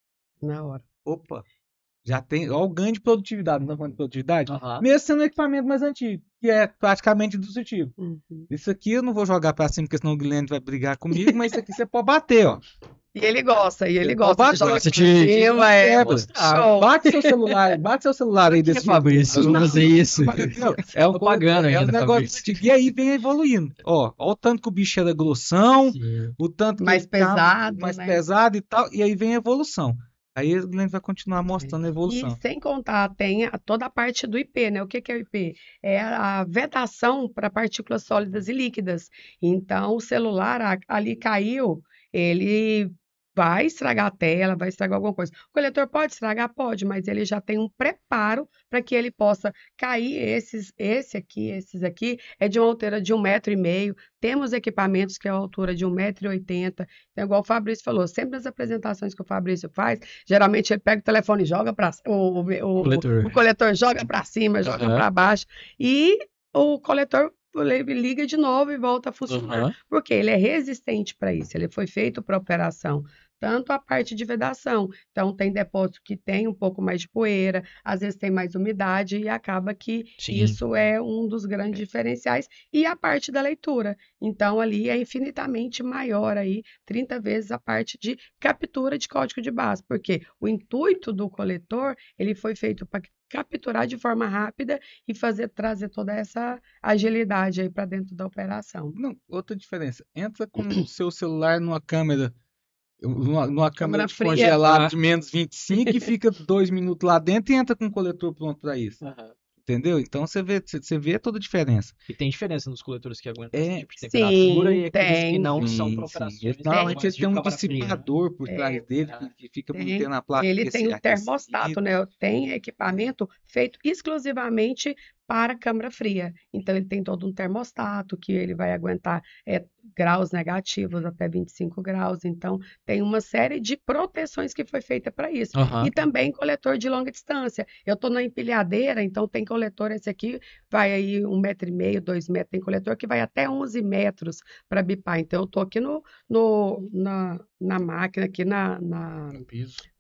Speaker 4: Na hora.
Speaker 2: Opa, já tem, ó, o ganho de produtividade, não estamos falando de produtividade?
Speaker 1: Aham.
Speaker 2: Mesmo sendo um equipamento mais antigo, que é praticamente destrutivo.
Speaker 4: Uhum.
Speaker 2: Isso aqui eu não vou jogar pra cima, porque senão o Guilherme vai brigar comigo, mas isso aqui você pode bater, ó.
Speaker 4: E ele gosta, e ele
Speaker 2: Ele
Speaker 4: gosta
Speaker 2: bate-
Speaker 4: de jogar
Speaker 1: gosta
Speaker 4: pra
Speaker 1: de-
Speaker 4: cima, é.
Speaker 2: Quebra.
Speaker 4: Show.
Speaker 2: Bate seu celular, bate seu celular aí desse
Speaker 1: Fabrício, eu vou fazer isso.
Speaker 2: Não, é um
Speaker 1: Tô pagando
Speaker 2: é um
Speaker 1: ainda,
Speaker 2: negócio
Speaker 1: Fabrício.
Speaker 2: de- E aí vem evoluindo. Ó, ó o tanto que o bicho era grossão,
Speaker 1: Sim.
Speaker 2: o tanto que
Speaker 4: Mais
Speaker 2: ele tava
Speaker 4: pesado,
Speaker 2: mais
Speaker 4: né?
Speaker 2: pesado e tal, e aí vem a evolução. Aí o Guilherme vai continuar mostrando a evolução.
Speaker 4: E sem contar, tem a- toda a parte do I P, né? O que que é o I P? É a vedação para partículas sólidas e líquidas. Então, o celular a- ali caiu, ele vai estragar a tela, vai estragar alguma coisa. O coletor pode estragar? Pode, mas ele já tem um preparo para que ele possa cair. Esses, esse aqui, esses aqui, é de uma altura de um metro e meio. Temos equipamentos que é a altura de um metro e oitenta. Então, igual o Fabrício falou, sempre nas apresentações que o Fabrício faz, geralmente ele pega o telefone e joga para o, o, o,
Speaker 1: Coletor.
Speaker 4: o coletor joga para cima, joga
Speaker 1: Aham.
Speaker 4: para baixo. E o coletor ele liga de novo e volta a funcionar.
Speaker 1: Aham.
Speaker 4: Porque ele é resistente para isso, ele foi feito para operação. Tanto a parte de vedação. Então, tem depósito que tem um pouco mais de poeira, às vezes tem mais umidade e acaba que
Speaker 1: Sim.
Speaker 4: isso é um dos grandes diferenciais. E a parte da leitura. Então, ali é infinitamente maior aí, trinta vezes a parte de captura de código de base. Porque o intuito do coletor, ele foi feito para capturar de forma rápida e fazer trazer toda essa agilidade aí para dentro da operação.
Speaker 2: Não, outra diferença. Entra com o seu celular numa câmera, numa, numa câmera
Speaker 4: Câmera fria.
Speaker 2: congelada
Speaker 1: Ah.
Speaker 2: de menos vinte e cinco e fica dois minutos lá dentro e entra com o coletor pronto para isso.
Speaker 1: Aham.
Speaker 2: Entendeu? Então você vê, você vê toda a diferença.
Speaker 1: E tem diferença nos coletores que aguentam
Speaker 2: É,
Speaker 1: esse tipo de
Speaker 4: sim,
Speaker 1: temperatura e aqueles
Speaker 4: tem.
Speaker 1: que não
Speaker 2: Sim,
Speaker 1: são
Speaker 2: sim.
Speaker 1: para operações.
Speaker 2: Ele- Normalmente
Speaker 1: mais
Speaker 2: ele
Speaker 1: de
Speaker 2: tem um
Speaker 1: câmara fria, né?
Speaker 2: dissipador por
Speaker 4: É,
Speaker 2: trás dele
Speaker 1: é.
Speaker 2: que, que fica
Speaker 4: Tem.
Speaker 2: mantendo a placa
Speaker 4: Ele tem um
Speaker 2: aquecida.
Speaker 4: termostato, né? Tem equipamento feito exclusivamente para câmara fria. Então, ele tem todo um termostato que ele vai aguentar é, graus negativos até vinte e cinco graus. Então, tem uma série de proteções que foi feita para isso.
Speaker 1: Aham.
Speaker 4: E também coletor de longa distância. Eu estou na empilhadeira, então tem coletor, esse aqui vai aí um metro e meio, dois metros. Tem coletor que vai até onze metros para bipar. Então, eu estou aqui no, no, na, na máquina, aqui na, na,
Speaker 1: No piso.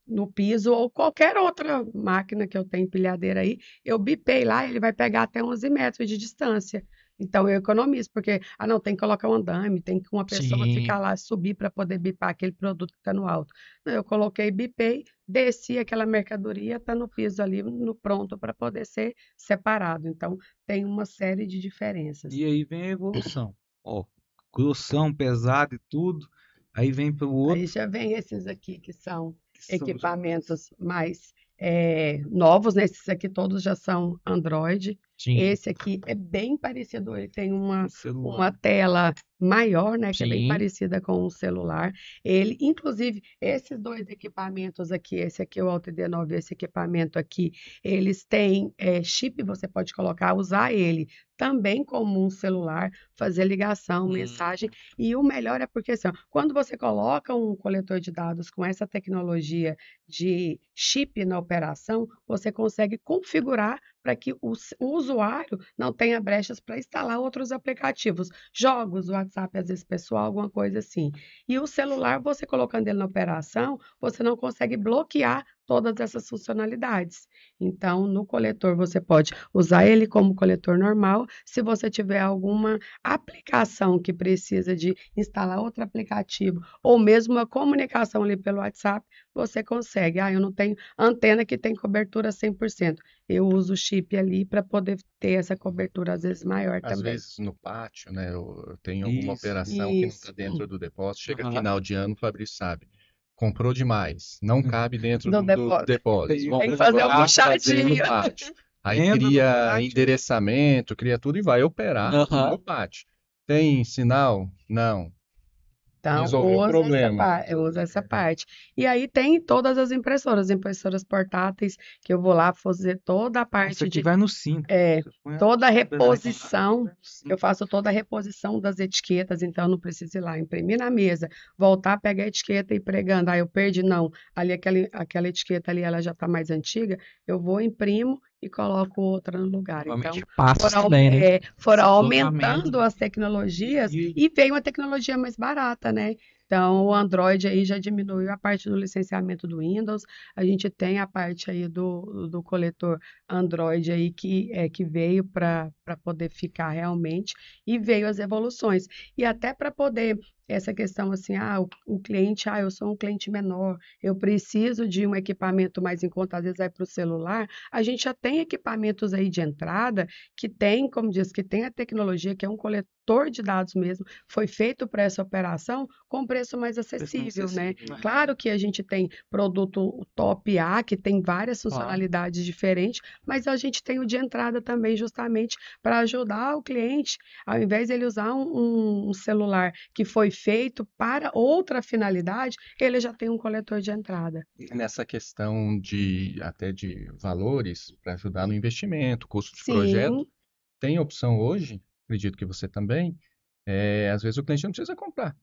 Speaker 6: no piso ou qualquer outra máquina que eu tenho empilhadeira aí, eu bipei lá, ele vai pegar até onze metros de distância. Então eu economizo, porque, ah, não, tem que colocar um andame, tem que uma pessoa
Speaker 1: Sim.
Speaker 6: ficar lá, subir para poder bipar aquele produto que está no alto. Não, eu coloquei, bipei, desci aquela mercadoria, está no piso ali, no pronto para poder ser separado. Então tem uma série de diferenças.
Speaker 2: E aí vem a evolução. Ó, grossão, pesado e tudo. Aí vem para o outro.
Speaker 6: Aí já vem esses aqui que são
Speaker 2: que são-
Speaker 6: equipamentos mais é, novos, né? Esses aqui todos já são Android.
Speaker 1: Sim.
Speaker 6: Esse aqui é bem parecido, ele tem uma,
Speaker 2: um celular.
Speaker 6: uma tela maior, né? Que é bem
Speaker 1: Sim.
Speaker 6: parecida com o celular. Ele, inclusive, esses dois equipamentos aqui, esse aqui é o Alto D nove, esse equipamento aqui, eles têm é, chip, você pode colocar, usar ele também como um celular, fazer ligação,
Speaker 1: Hum.
Speaker 6: mensagem. E o melhor é porque, assim, ó, quando você coloca um coletor de dados com essa tecnologia de chip na operação, você consegue configurar para que o, s- o usuário não tenha brechas para instalar outros aplicativos, jogos, WhatsApp, às vezes pessoal, alguma coisa assim. E o celular, você colocando ele na operação, você não consegue bloquear todas essas funcionalidades. Então, no coletor, você pode usar ele como coletor normal. Se você tiver alguma aplicação que precisa de instalar outro aplicativo, ou mesmo uma comunicação ali pelo WhatsApp, você consegue. Ah, eu não tenho antena que tem cobertura cem por cento. Eu uso o chip ali para poder ter essa cobertura, às vezes, maior
Speaker 3: Às
Speaker 6: também.
Speaker 3: vezes no pátio, né? Eu eu tenho alguma
Speaker 2: Isso,
Speaker 3: operação que não
Speaker 6: isso.
Speaker 3: está dentro do depósito. Chega
Speaker 2: Aham.
Speaker 3: final de ano, o Fabrício sabe. Comprou demais, não cabe dentro
Speaker 6: Do
Speaker 3: do, do
Speaker 6: depósito.
Speaker 3: depósito.
Speaker 2: Tem
Speaker 6: que
Speaker 3: Vamos
Speaker 6: fazer um
Speaker 3: lá fazer no
Speaker 6: puxadinho.
Speaker 3: pátio. Aí
Speaker 2: Entra no
Speaker 3: cria
Speaker 2: pátio.
Speaker 3: endereçamento, cria tudo e vai operar
Speaker 1: Aham.
Speaker 3: no pátio. Tem sinal? Não.
Speaker 6: Então,
Speaker 3: Resolveu o
Speaker 6: usa essa,
Speaker 3: problema.
Speaker 6: pa- usa essa parte. E aí tem todas as impressoras, impressoras portáteis, que eu vou lá fazer toda a
Speaker 2: Isso
Speaker 6: parte
Speaker 2: aqui
Speaker 6: de
Speaker 2: vai no cinto.
Speaker 6: é,
Speaker 2: Você põe a
Speaker 6: toda a
Speaker 2: vai
Speaker 6: reposição.
Speaker 2: no cinto.
Speaker 6: Eu faço toda a reposição das etiquetas, então eu não preciso ir lá imprimir na mesa, voltar, pegar a etiqueta e ir pregando. Ah, eu perdi, não. Ali aquela, aquela etiqueta ali, ela já está mais antiga, eu vou, imprimo e coloco outra no lugar. Então,
Speaker 1: Normalmente passos
Speaker 6: foram,
Speaker 1: também, né?
Speaker 6: é, foram
Speaker 1: Deslocamento.
Speaker 6: aumentando as tecnologias
Speaker 2: E-
Speaker 6: e veio uma tecnologia mais barata, né? Então, o Android aí já diminuiu a parte do licenciamento do Windows. A gente tem a parte aí do, do coletor Android aí que, é, que veio para para poder ficar realmente e veio as evoluções. E até para poder essa questão assim, ah, o, o cliente, ah, eu sou um cliente menor, eu preciso de um equipamento mais em conta, às vezes vai para o celular, a gente já tem equipamentos aí de entrada que tem, como diz, que tem a tecnologia, que é um coletor de dados mesmo, foi feito para essa operação com preço mais acessível, né?
Speaker 2: acessível.
Speaker 6: Claro que a gente tem produto top A, que tem várias
Speaker 1: Claro.
Speaker 6: funcionalidades diferentes, mas a gente tem o de entrada também, justamente para ajudar o cliente, ao invés de ele usar um, um- um celular que foi feito para outra finalidade, ele já tem um coletor de entrada.
Speaker 3: E nessa questão de até de valores para ajudar no investimento, custo de
Speaker 6: Sim,
Speaker 3: projeto, tem opção hoje, acredito que você também, é, às vezes o cliente não precisa comprar.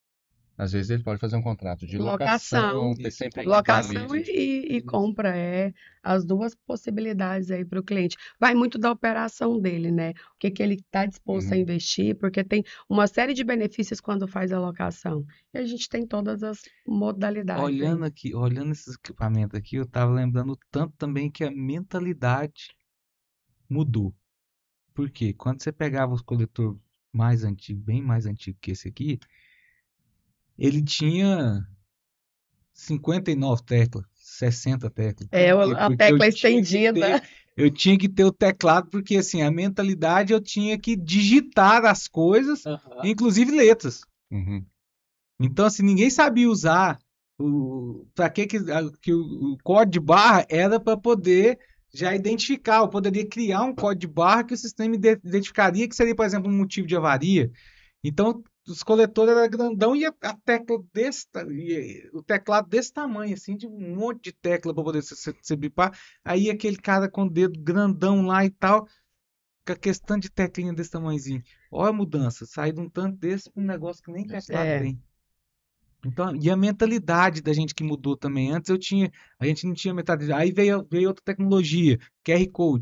Speaker 3: Às vezes ele pode fazer um contrato de
Speaker 6: locação,
Speaker 3: locação, ter sempre um
Speaker 6: locação
Speaker 3: valide.
Speaker 6: e, e compra, é as duas possibilidades aí para o cliente. Vai muito da operação dele, né? O que que ele está disposto a
Speaker 3: Uhum.
Speaker 6: investir, porque tem uma série de benefícios quando faz a locação. E a gente tem todas as modalidades aí.
Speaker 2: Olhando aqui, olhando esses equipamentos aqui, eu tava lembrando tanto também que a mentalidade mudou. Por quê? Quando você pegava os coletor mais antigo, bem mais antigo que esse aqui, ele tinha cinquenta e nove teclas, sessenta teclas.
Speaker 6: É,
Speaker 2: Por quê?
Speaker 6: a
Speaker 2: Porque eu
Speaker 6: tecla
Speaker 2: tinha que
Speaker 6: estendida.
Speaker 2: ter, eu tinha que ter o teclado, porque assim, a mentalidade eu tinha que digitar as coisas,
Speaker 1: Aham.
Speaker 2: inclusive letras.
Speaker 3: Uhum.
Speaker 2: Então, assim, ninguém sabia usar o para que, que, a- que o, o código de barra era para poder já identificar. Eu poderia criar um código de barra que o sistema ide- identificaria que seria, por exemplo, um motivo de avaria. Então, os coletores eram grandão e a, a tecla desse, ta- e o teclado desse tamanho, assim, de um monte de tecla para poder se, se, se bipar. Aí aquele cara com o dedo grandão lá e tal, com a questão de teclinha desse tamanhozinho. Olha a mudança, sair de um tanto desse para um negócio que nem teclado
Speaker 6: É.
Speaker 2: tem. Então, e a mentalidade da gente que mudou também. Antes eu tinha, a gente não tinha mentalidade. Aí veio, veio outra tecnologia, Q R Code.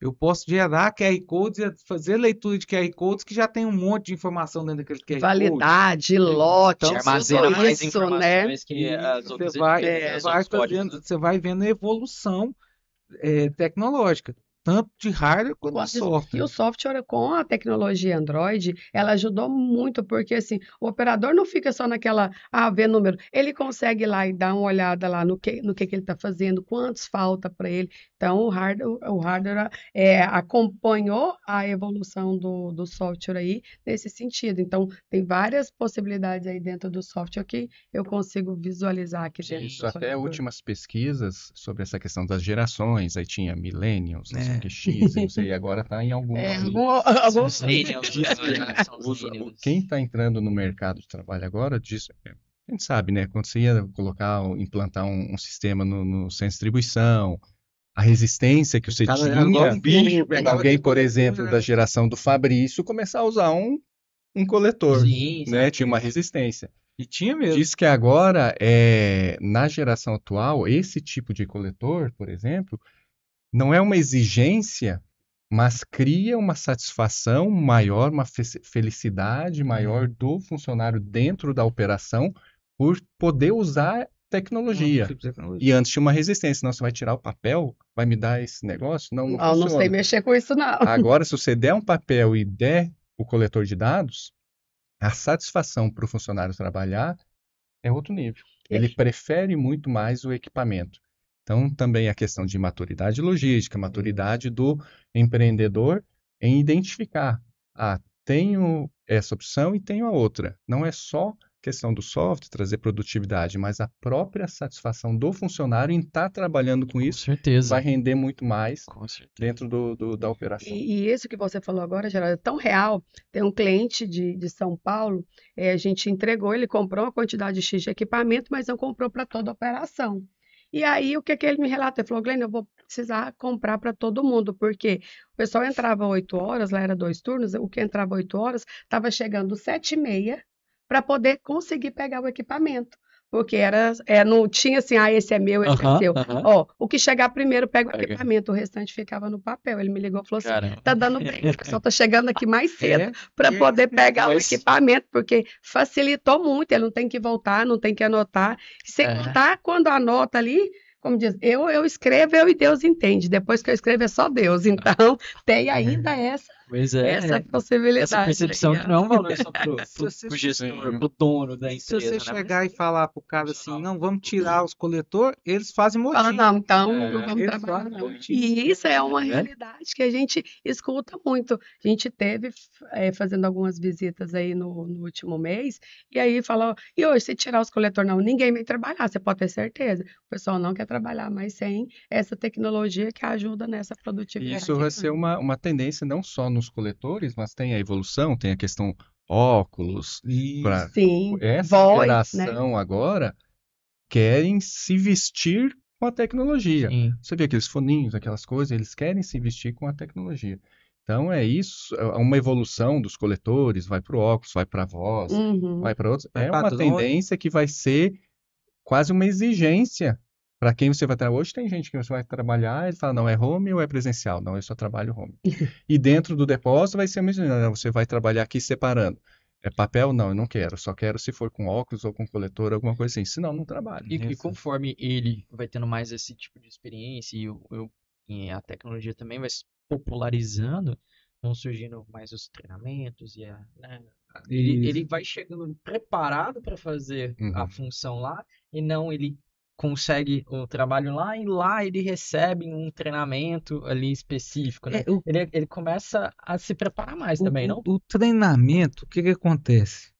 Speaker 2: Eu posso gerar Q R Codes, fazer leitura de Q R Codes que já tem um monte de informação dentro daquele Q R Code.
Speaker 6: Validade, lote,
Speaker 7: Então, armazena
Speaker 6: tudo
Speaker 7: mais
Speaker 6: isso,
Speaker 7: informações
Speaker 6: né?
Speaker 7: que as
Speaker 2: Você
Speaker 7: outras
Speaker 2: vai,
Speaker 7: é,
Speaker 2: você vai fazendo, você vai vendo a evolução é, tecnológica, tanto de hardware quanto de software.
Speaker 6: E o software com a tecnologia Android, ela ajudou muito, porque assim, o operador não fica só naquela, ah, ver número, ele consegue ir lá e dar uma olhada lá no que, no que, que ele está fazendo, quantos falta para ele. Então, o hardware, o hardware é, acompanhou a evolução do, do software aí nesse sentido. Então, tem várias possibilidades aí dentro do software que eu consigo visualizar aqui dentro
Speaker 5: Isso,
Speaker 6: do
Speaker 5: até
Speaker 6: software.
Speaker 5: últimas pesquisas sobre essa questão das gerações, aí tinha millennials, não sei
Speaker 2: É.
Speaker 5: o que, X, não sei, e agora está em algum...
Speaker 6: É,
Speaker 5: aí.
Speaker 6: algum, algum...
Speaker 7: São os millennials, né? São os
Speaker 5: Os-
Speaker 7: millennials.
Speaker 5: quem está entrando no mercado de trabalho agora diz, a gente sabe, né? Quando você ia colocar, implantar um, um sistema no, no centro de distribuição, a resistência que você
Speaker 2: Cara,
Speaker 5: tinha,
Speaker 2: agora o bicho
Speaker 5: para
Speaker 2: pegava
Speaker 5: alguém,
Speaker 2: aquele
Speaker 5: por
Speaker 2: coletor,
Speaker 5: exemplo,
Speaker 2: né?
Speaker 5: da geração do Fabrício, começar a usar um, um coletor,
Speaker 7: Sim,
Speaker 5: né? Tinha uma resistência.
Speaker 2: E tinha mesmo.
Speaker 5: Diz que agora, é, na geração atual, esse tipo de coletor, por exemplo, não é uma exigência, mas cria uma satisfação maior, uma fe- felicidade maior do funcionário dentro da operação por poder usar tecnologia.
Speaker 2: Tipo de tecnologia.
Speaker 5: E antes tinha uma resistência, não, você vai tirar o papel, vai me dar esse negócio? Não, não
Speaker 6: Não, não sei
Speaker 5: funciona.
Speaker 6: mexer com isso, não.
Speaker 5: Agora, se você der um papel e der o coletor de dados, a satisfação para o funcionário trabalhar é outro nível. Ele prefere muito mais o equipamento. Então, também a questão de maturidade logística, maturidade do empreendedor em identificar, ah, tenho essa opção e tenho a outra. Não é só questão do software, trazer produtividade, mas a própria satisfação do funcionário em estar trabalhando com
Speaker 1: Com
Speaker 5: isso
Speaker 1: certeza.
Speaker 5: vai render muito mais
Speaker 1: Com certeza.
Speaker 5: dentro do, do- da operação.
Speaker 6: E, e isso que você falou agora, Geraldo, é tão real. Tem um cliente de, de São Paulo, eh, a gente entregou, ele comprou uma quantidade X de equipamento, mas não comprou para toda a operação. E aí, o que, que ele me relatou? Ele falou, Glênia, eu vou precisar comprar para todo mundo, porque o pessoal entrava oito horas, lá era dois turnos, o que entrava oito horas, estava chegando sete e meia para poder conseguir pegar o equipamento. Porque era, é, não tinha assim, ah, esse é meu, esse
Speaker 1: Aham,
Speaker 6: é seu.
Speaker 1: aham.
Speaker 6: Ó, o que chegar primeiro pega o
Speaker 1: Pega.
Speaker 6: equipamento, o restante ficava no papel. Ele me ligou e falou assim,
Speaker 1: Caramba.
Speaker 6: tá dando bem, o pessoal tá chegando aqui mais cedo
Speaker 2: É,
Speaker 6: para
Speaker 2: é,
Speaker 6: poder pegar
Speaker 1: mas-
Speaker 6: o equipamento, porque facilitou muito, ele não tem que voltar, não tem que anotar. Sem
Speaker 1: É.
Speaker 6: contar, quando anota ali, como diz, eu, eu escrevo, eu e Deus entende. Depois que eu escrevo é só Deus. Então, tem ainda essa,
Speaker 1: Pois é,
Speaker 6: essa possibilidade.
Speaker 1: essa percepção
Speaker 6: aí,
Speaker 1: que
Speaker 6: ó.
Speaker 1: não é um valor só pro, pro,
Speaker 2: você-
Speaker 1: pro gestor, pro dono da
Speaker 2: Se você
Speaker 1: empresa, né?
Speaker 2: chegar e falar pro cara assim, não, vamos tirar os coletores, eles fazem
Speaker 6: Fala,
Speaker 2: motim.
Speaker 6: não, então
Speaker 1: É,
Speaker 6: não vamos
Speaker 2: eles
Speaker 6: trabalhar,
Speaker 2: fazem
Speaker 6: não.
Speaker 2: motim.
Speaker 6: E isso é uma
Speaker 1: Né?
Speaker 6: realidade que a gente escuta muito. A gente teve eh, fazendo algumas visitas aí no, no último mês, e aí falou, e hoje, se tirar os coletores, não, ninguém vem trabalhar, você pode ter certeza. O pessoal não quer trabalhar mais sem essa tecnologia que ajuda nessa
Speaker 5: E
Speaker 6: produtividade.
Speaker 5: isso vai ser uma, uma tendência não só nos coletores, mas tem a evolução, tem a questão óculos.
Speaker 2: E
Speaker 5: Pra,
Speaker 6: Sim,
Speaker 5: essa
Speaker 6: voz, né?
Speaker 5: geração agora querem se vestir com a tecnologia.
Speaker 1: Sim.
Speaker 5: Você vê aqueles foninhos, aquelas coisas, eles querem se vestir com a tecnologia. Então é isso, é uma evolução dos coletores, vai para o óculos, vai para a voz,
Speaker 6: Uhum.
Speaker 5: vai para outros.
Speaker 2: Vai
Speaker 5: É
Speaker 2: pra
Speaker 5: uma
Speaker 2: drone.
Speaker 5: tendência que vai ser quase uma exigência para quem você vai trabalhar. Hoje tem gente que você vai trabalhar e fala, não, é home ou é presencial? Não, eu só trabalho home. E dentro do depósito vai ser a mesma coisa, você vai trabalhar aqui separando. É papel? Não, eu não quero. Só quero se for com óculos ou com coletor, alguma coisa assim. Senão, não trabalho.
Speaker 1: E, e
Speaker 2: Isso.
Speaker 1: conforme ele vai tendo mais esse tipo de experiência e, o- o- e a tecnologia também vai se popularizando, vão surgindo mais os treinamentos e a, né, ele,
Speaker 2: Isso.
Speaker 1: ele vai chegando preparado para fazer a
Speaker 5: Uhum.
Speaker 1: função lá e não ele consegue o trabalho lá e lá ele recebe um treinamento ali específico, né?
Speaker 2: É, o-
Speaker 1: Ele, ele começa a se preparar mais
Speaker 2: o,
Speaker 1: também,
Speaker 2: o-
Speaker 1: não?
Speaker 2: o treinamento, o que que acontece?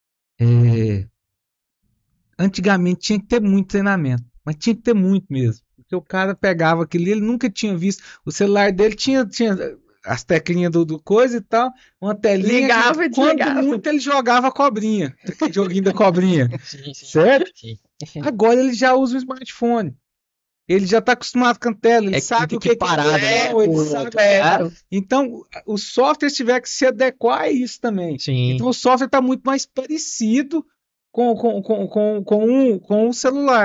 Speaker 2: É, antigamente tinha que ter muito treinamento, mas tinha que ter muito mesmo. Porque o cara pegava aquilo, ali, ele nunca tinha visto. O celular dele tinha, tinha as teclinhas do, do coisa e tal, uma telinha.
Speaker 6: Ligava
Speaker 2: que,
Speaker 6: e
Speaker 2: quando
Speaker 6: desligava.
Speaker 2: muito ele jogava a cobrinha, aquele joguinho da cobrinha.
Speaker 1: Sim, sim.
Speaker 2: Certo?
Speaker 1: Sim.
Speaker 2: Agora ele já usa o smartphone. Ele já está acostumado com a tela, ele
Speaker 1: É
Speaker 2: sabe
Speaker 1: que
Speaker 2: o
Speaker 1: tem
Speaker 2: que
Speaker 1: que
Speaker 2: é
Speaker 1: parar, né?
Speaker 2: é, ele
Speaker 1: Por
Speaker 2: sabe
Speaker 1: outro.
Speaker 2: é.
Speaker 6: Certo.
Speaker 2: Então, o software tiver que se adequar a isso também.
Speaker 1: Sim.
Speaker 2: Então, o software está muito mais parecido com, com, com, com, com, um, com um celular.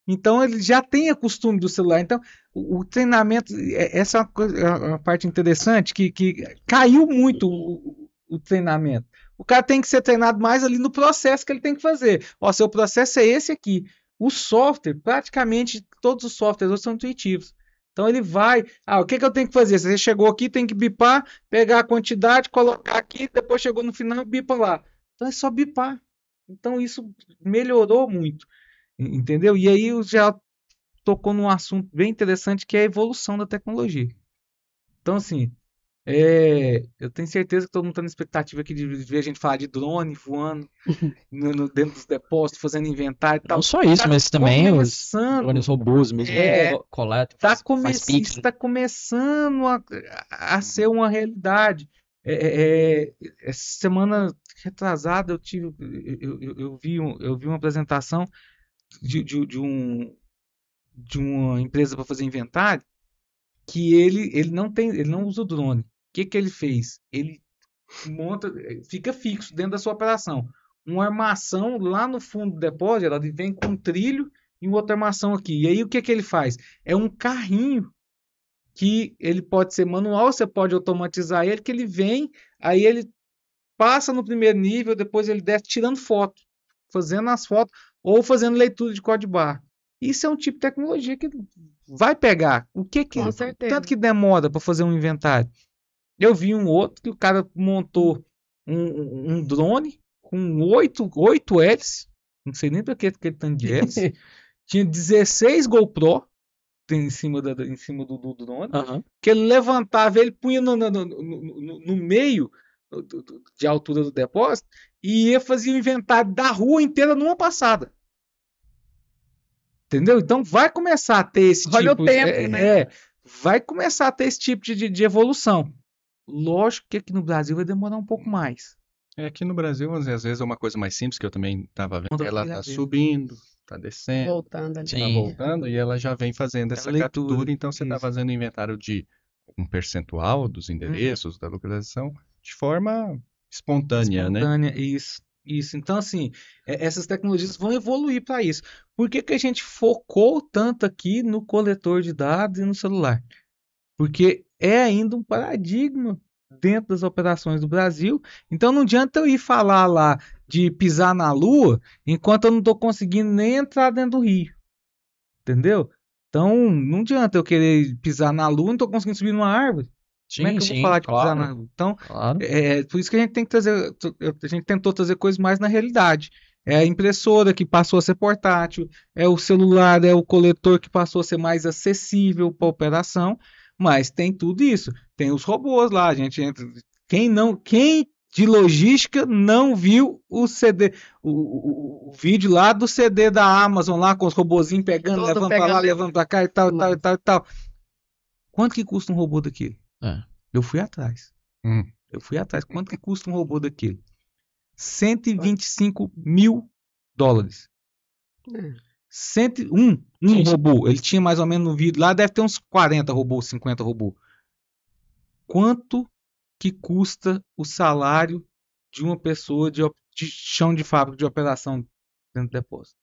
Speaker 2: Então ele já tem a costume do celular. Então o, o treinamento, essa é uma, coisa, uma parte interessante que, que caiu muito o, o treinamento. O cara tem que ser treinado mais ali no processo que ele tem que fazer. Ó, seu processo é esse aqui. O software, praticamente todos os softwares hoje são intuitivos. Então ele vai, ah, o que, que eu tenho que fazer? Você chegou aqui, tem que bipar, pegar a quantidade, colocar aqui, depois chegou no final, bipa lá. Então é só bipar. Então isso melhorou muito, entendeu? E aí já tocou num assunto bem interessante que é a evolução da tecnologia. Então assim, é, eu tenho certeza que todo mundo está na expectativa aqui de ver a gente falar de drone voando no, no, dentro dos depósitos, fazendo inventário e tal.
Speaker 1: Não só isso,
Speaker 2: tá
Speaker 1: mas também os
Speaker 2: drones
Speaker 1: robôs mesmo,
Speaker 2: é,
Speaker 1: coleta,
Speaker 2: tá
Speaker 1: faz,
Speaker 2: come
Speaker 1: faz pix,
Speaker 2: isso está começando a, a ser uma realidade. É, é, essa semana retrasada eu tive, eu, eu, eu, vi, um, eu vi uma apresentação de, de, de, um, de uma empresa para fazer inventário que ele, ele não tem, ele não usa o drone. O que, que ele fez? Ele monta, fica fixo dentro da sua operação. Uma armação lá no fundo do depósito, ela vem com um trilho e uma outra armação aqui. E aí o que, que ele faz? É um carrinho que ele pode ser manual, você pode automatizar ele, que ele vem, aí ele passa no primeiro nível, depois ele desce tirando foto, fazendo as fotos ou fazendo leitura de código barra. Isso é um tipo de tecnologia que vai pegar. O que que,
Speaker 6: Com certeza.
Speaker 2: tanto que demora para fazer um inventário? Eu vi um outro que o cara montou um, um drone com oito, oito hélices, não sei nem para que aquele tanto de hélice, tinha dezesseis GoPro em cima, da, em cima do, do drone,
Speaker 1: Uhum.
Speaker 2: que ele levantava, ele punha no, no, no, no, no meio de altura do depósito e ia fazer o inventário da rua inteira numa passada. Entendeu? Então vai começar a ter esse
Speaker 6: Olha
Speaker 2: tipo
Speaker 6: o tempo,
Speaker 2: é,
Speaker 6: né?
Speaker 2: é, vai começar a ter esse tipo de, de evolução. Lógico que aqui no Brasil vai demorar um pouco mais.
Speaker 5: É, aqui no Brasil, às vezes, é uma coisa mais simples que eu também estava vendo. Ela está
Speaker 2: vez.
Speaker 5: subindo, está descendo,
Speaker 6: Voltando ali.
Speaker 5: está
Speaker 1: Sim.
Speaker 5: voltando e ela já vem fazendo essa
Speaker 2: leitura,
Speaker 5: captura. Então você está
Speaker 2: isso.
Speaker 5: fazendo inventário de um percentual dos endereços, da localização, de forma espontânea, né?
Speaker 2: Espontânea, isso, isso. Então, assim, é, essas tecnologias vão evoluir para isso. Por que, que a gente focou tanto aqui no coletor de dados e no celular? Porque é ainda um paradigma dentro das operações do Brasil. Então não adianta eu ir falar lá de pisar na Lua enquanto eu não estou conseguindo nem entrar dentro do Rio. Entendeu? Então não adianta eu querer pisar na Lua e não estou conseguindo subir numa árvore.
Speaker 1: Sim,
Speaker 2: Como é que eu
Speaker 1: sim,
Speaker 2: vou falar de pisar
Speaker 1: claro,
Speaker 2: na Lua? Então,
Speaker 1: claro.
Speaker 2: é por isso que a gente tem que trazer, a gente tentou trazer coisas mais na realidade. É a impressora que passou a ser portátil, é o celular, é o coletor que passou a ser mais acessível para a operação, mas tem tudo isso. Tem os robôs lá, a gente entra. Quem não, quem de logística não viu o C D, o, o, o vídeo lá do C D da Amazon lá com os robozinhos pegando,
Speaker 6: Todo
Speaker 2: levando para
Speaker 6: pegando.
Speaker 2: lá, levando para cá e tal, e tal, e
Speaker 6: Nossa.
Speaker 2: tal, e tal. Quanto que custa um robô daquele?
Speaker 1: É.
Speaker 2: Eu fui atrás.
Speaker 5: Hum.
Speaker 2: Eu fui atrás. Quanto que custa um robô daquele? cento e vinte e cinco mil dólares.
Speaker 6: É.
Speaker 2: cento, um, um
Speaker 1: Sim, sim.
Speaker 2: robô. Ele tinha mais ou menos no vídeo lá, deve ter uns quarenta robôs, cinquenta robôs. Quanto que custa o salário de uma pessoa de, op- de chão de fábrica de operação dentro do depósito?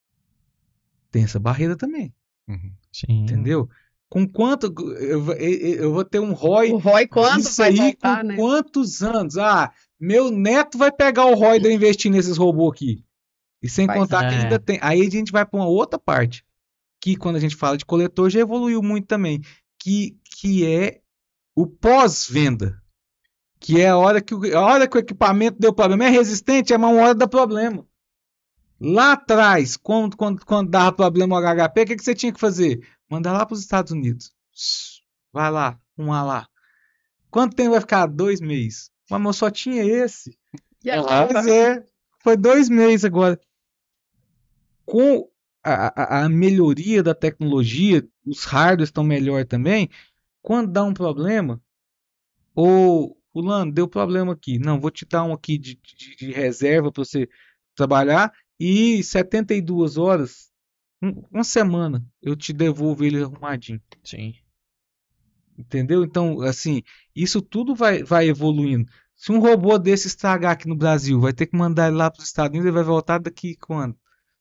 Speaker 2: Tem essa barreira também,
Speaker 5: Uhum.
Speaker 1: Sim.
Speaker 2: entendeu? Com quanto eu, vou- eu, eu vou ter um R O I
Speaker 6: O R O I quando
Speaker 2: isso
Speaker 6: vai
Speaker 2: aí
Speaker 6: voltar,
Speaker 2: com
Speaker 6: né?
Speaker 2: quantos anos? Ah, meu neto vai pegar o R O I de eu investir nesses robôs aqui. E sem
Speaker 6: Vai
Speaker 2: contar que
Speaker 1: ser.
Speaker 2: ainda tem. Aí a gente vai para uma outra parte, que quando a gente fala de coletor já evoluiu muito também, que, que é o pós-venda. Que é a hora que, o- a hora que o equipamento deu problema. É resistente, é uma hora dá problema. Lá atrás, quando, quando, quando dava problema o H H P, o que, que você tinha que fazer? Mandar lá para os Estados Unidos. Vai lá, um lá. Quanto tempo vai ficar? Dois meses. Mas eu só tinha esse.
Speaker 6: E
Speaker 1: Aham.
Speaker 6: agora?
Speaker 2: Pois é, foi dois meses agora. Com a, a, a melhoria da tecnologia, os hardwares estão melhor também. Quando dá um problema, ô fulano, deu problema aqui. Não, vou te dar um aqui de, de, de reserva para você trabalhar e setenta e duas horas, um- uma semana, eu te devolvo ele arrumadinho.
Speaker 1: Sim.
Speaker 2: Entendeu? Então, assim, isso tudo vai, vai evoluindo. Se um robô desse estragar aqui no Brasil, vai ter que mandar ele lá para os Estados Unidos, ele vai voltar daqui quando?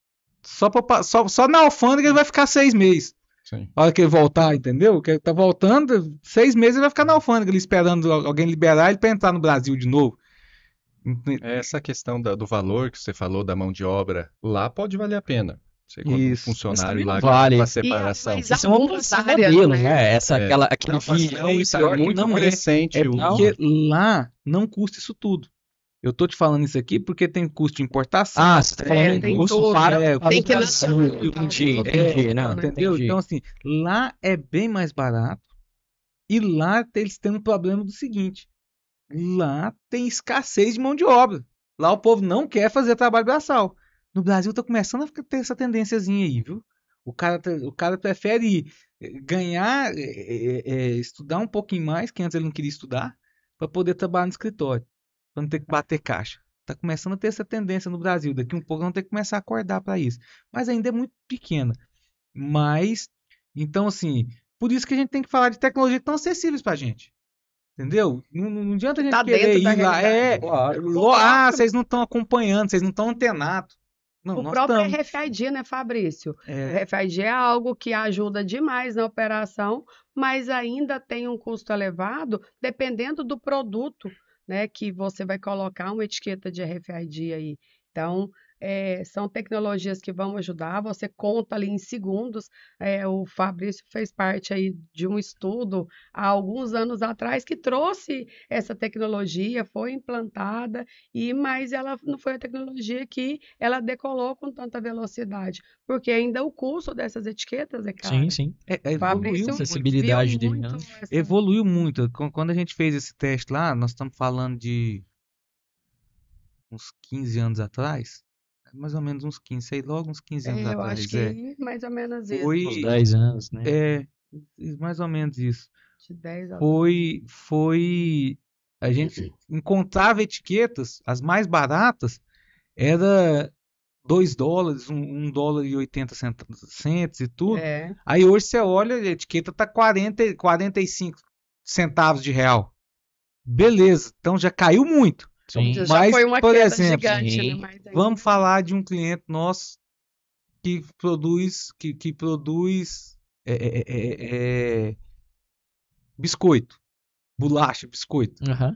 Speaker 2: Só, pra, só, só na alfândega ele vai ficar seis meses.
Speaker 5: Sim.
Speaker 2: A hora que ele voltar, entendeu? Que ele tá voltando, seis meses ele vai ficar na alfândega ali esperando alguém liberar ele para entrar no Brasil de novo.
Speaker 5: Essa questão da, do valor que você falou da mão de obra, lá pode valer a pena. Você como
Speaker 2: Isso.
Speaker 5: funcionário lá
Speaker 8: vale.
Speaker 5: com a separação.
Speaker 6: E,
Speaker 8: Isso é uma
Speaker 6: algumas
Speaker 8: posição
Speaker 6: áreas,
Speaker 8: modelo,
Speaker 6: né?
Speaker 8: né? Essa,
Speaker 5: É.
Speaker 8: aquela, aquele
Speaker 5: Não, mas
Speaker 8: vídeo.
Speaker 5: não, isso é
Speaker 2: pior que
Speaker 5: muito
Speaker 2: não é.
Speaker 5: recente.
Speaker 2: É
Speaker 5: o-
Speaker 2: porque lá não custa isso tudo. Eu tô te falando isso aqui porque tem custo de importação.
Speaker 8: Ah, você tá falando
Speaker 6: É,
Speaker 8: em
Speaker 6: tem
Speaker 8: custo
Speaker 6: tudo.
Speaker 8: para
Speaker 2: É,
Speaker 6: Tem que
Speaker 8: fabricação.
Speaker 6: lançar.
Speaker 8: Entendi,
Speaker 6: É,
Speaker 8: entendi, não,
Speaker 2: Entendeu?
Speaker 8: entendi.
Speaker 2: Então, assim, lá é bem mais barato. E lá eles têm um problema do seguinte: lá tem escassez de mão de obra. Lá o povo não quer fazer trabalho braçal. No Brasil tá começando a ter essa tendênciazinha aí, viu? O cara, tá- o cara prefere eh, ganhar, eh, eh, eh, estudar um pouquinho mais, que antes ele não queria estudar, para poder trabalhar no escritório, para não ter que bater caixa. Tá começando a ter essa tendência no Brasil. Daqui um pouco vamos ter que começar a acordar para isso. Mas ainda é muito pequena. Mas, então, assim, por isso que a gente tem que falar de tecnologia tão acessíveis pra gente. Entendeu? Não, não adianta a gente
Speaker 6: Tá
Speaker 2: querer
Speaker 6: dentro da
Speaker 2: ir lá.
Speaker 6: realidade.
Speaker 2: É,
Speaker 8: Claro.
Speaker 2: lo- ah, vocês não estão acompanhando, vocês não estão antenados. Não,
Speaker 6: O
Speaker 2: nós
Speaker 6: próprio
Speaker 2: estamos.
Speaker 6: R F I D, né, Fabrício? O
Speaker 2: É,
Speaker 6: R F I D é algo que ajuda demais na operação, mas ainda tem um custo elevado, dependendo do produto, né, que você vai colocar uma etiqueta de R F I D aí. Então, é, são tecnologias que vão ajudar, você conta ali em segundos. É, o Fabrício fez parte aí de um estudo há alguns anos atrás que trouxe essa tecnologia, foi implantada, e mas ela não foi a tecnologia que ela decolou com tanta velocidade, porque ainda o custo dessas etiquetas é caro.
Speaker 8: Sim, sim.
Speaker 2: é, é, evoluiu
Speaker 6: Fabrício
Speaker 2: muito.
Speaker 8: Acessibilidade
Speaker 6: viu
Speaker 8: dele,
Speaker 6: muito
Speaker 8: né?
Speaker 6: essa-
Speaker 2: Evoluiu muito. Qu- Quando a gente fez esse teste lá, nós estamos falando de uns quinze anos atrás. Mais ou menos uns quinze, sei logo uns quinze anos
Speaker 6: É, eu
Speaker 2: atrás.
Speaker 6: acho que
Speaker 2: é.
Speaker 6: mais ou menos isso,
Speaker 2: Foi,
Speaker 8: Uns dez anos, né?
Speaker 2: é, mais ou menos isso.
Speaker 6: de dez a
Speaker 2: Foi, foi, a gente encontrava etiquetas, as mais baratas, era dois dólares, um, um dólar e oitenta centavos e tudo.
Speaker 6: É,
Speaker 2: Aí hoje você olha, a etiqueta tá quarenta, quarenta e cinco centavos de real. Beleza, então já caiu muito.
Speaker 8: Sim.
Speaker 6: já
Speaker 2: Mas,
Speaker 6: foi uma
Speaker 2: por
Speaker 6: queda
Speaker 2: exemplo,
Speaker 6: gigante,
Speaker 8: sim.
Speaker 6: né? Mas ainda-
Speaker 2: Vamos falar de um cliente nosso que produz, que, que produz é, é, é, é, biscoito, bolacha, biscoito.
Speaker 8: Aham.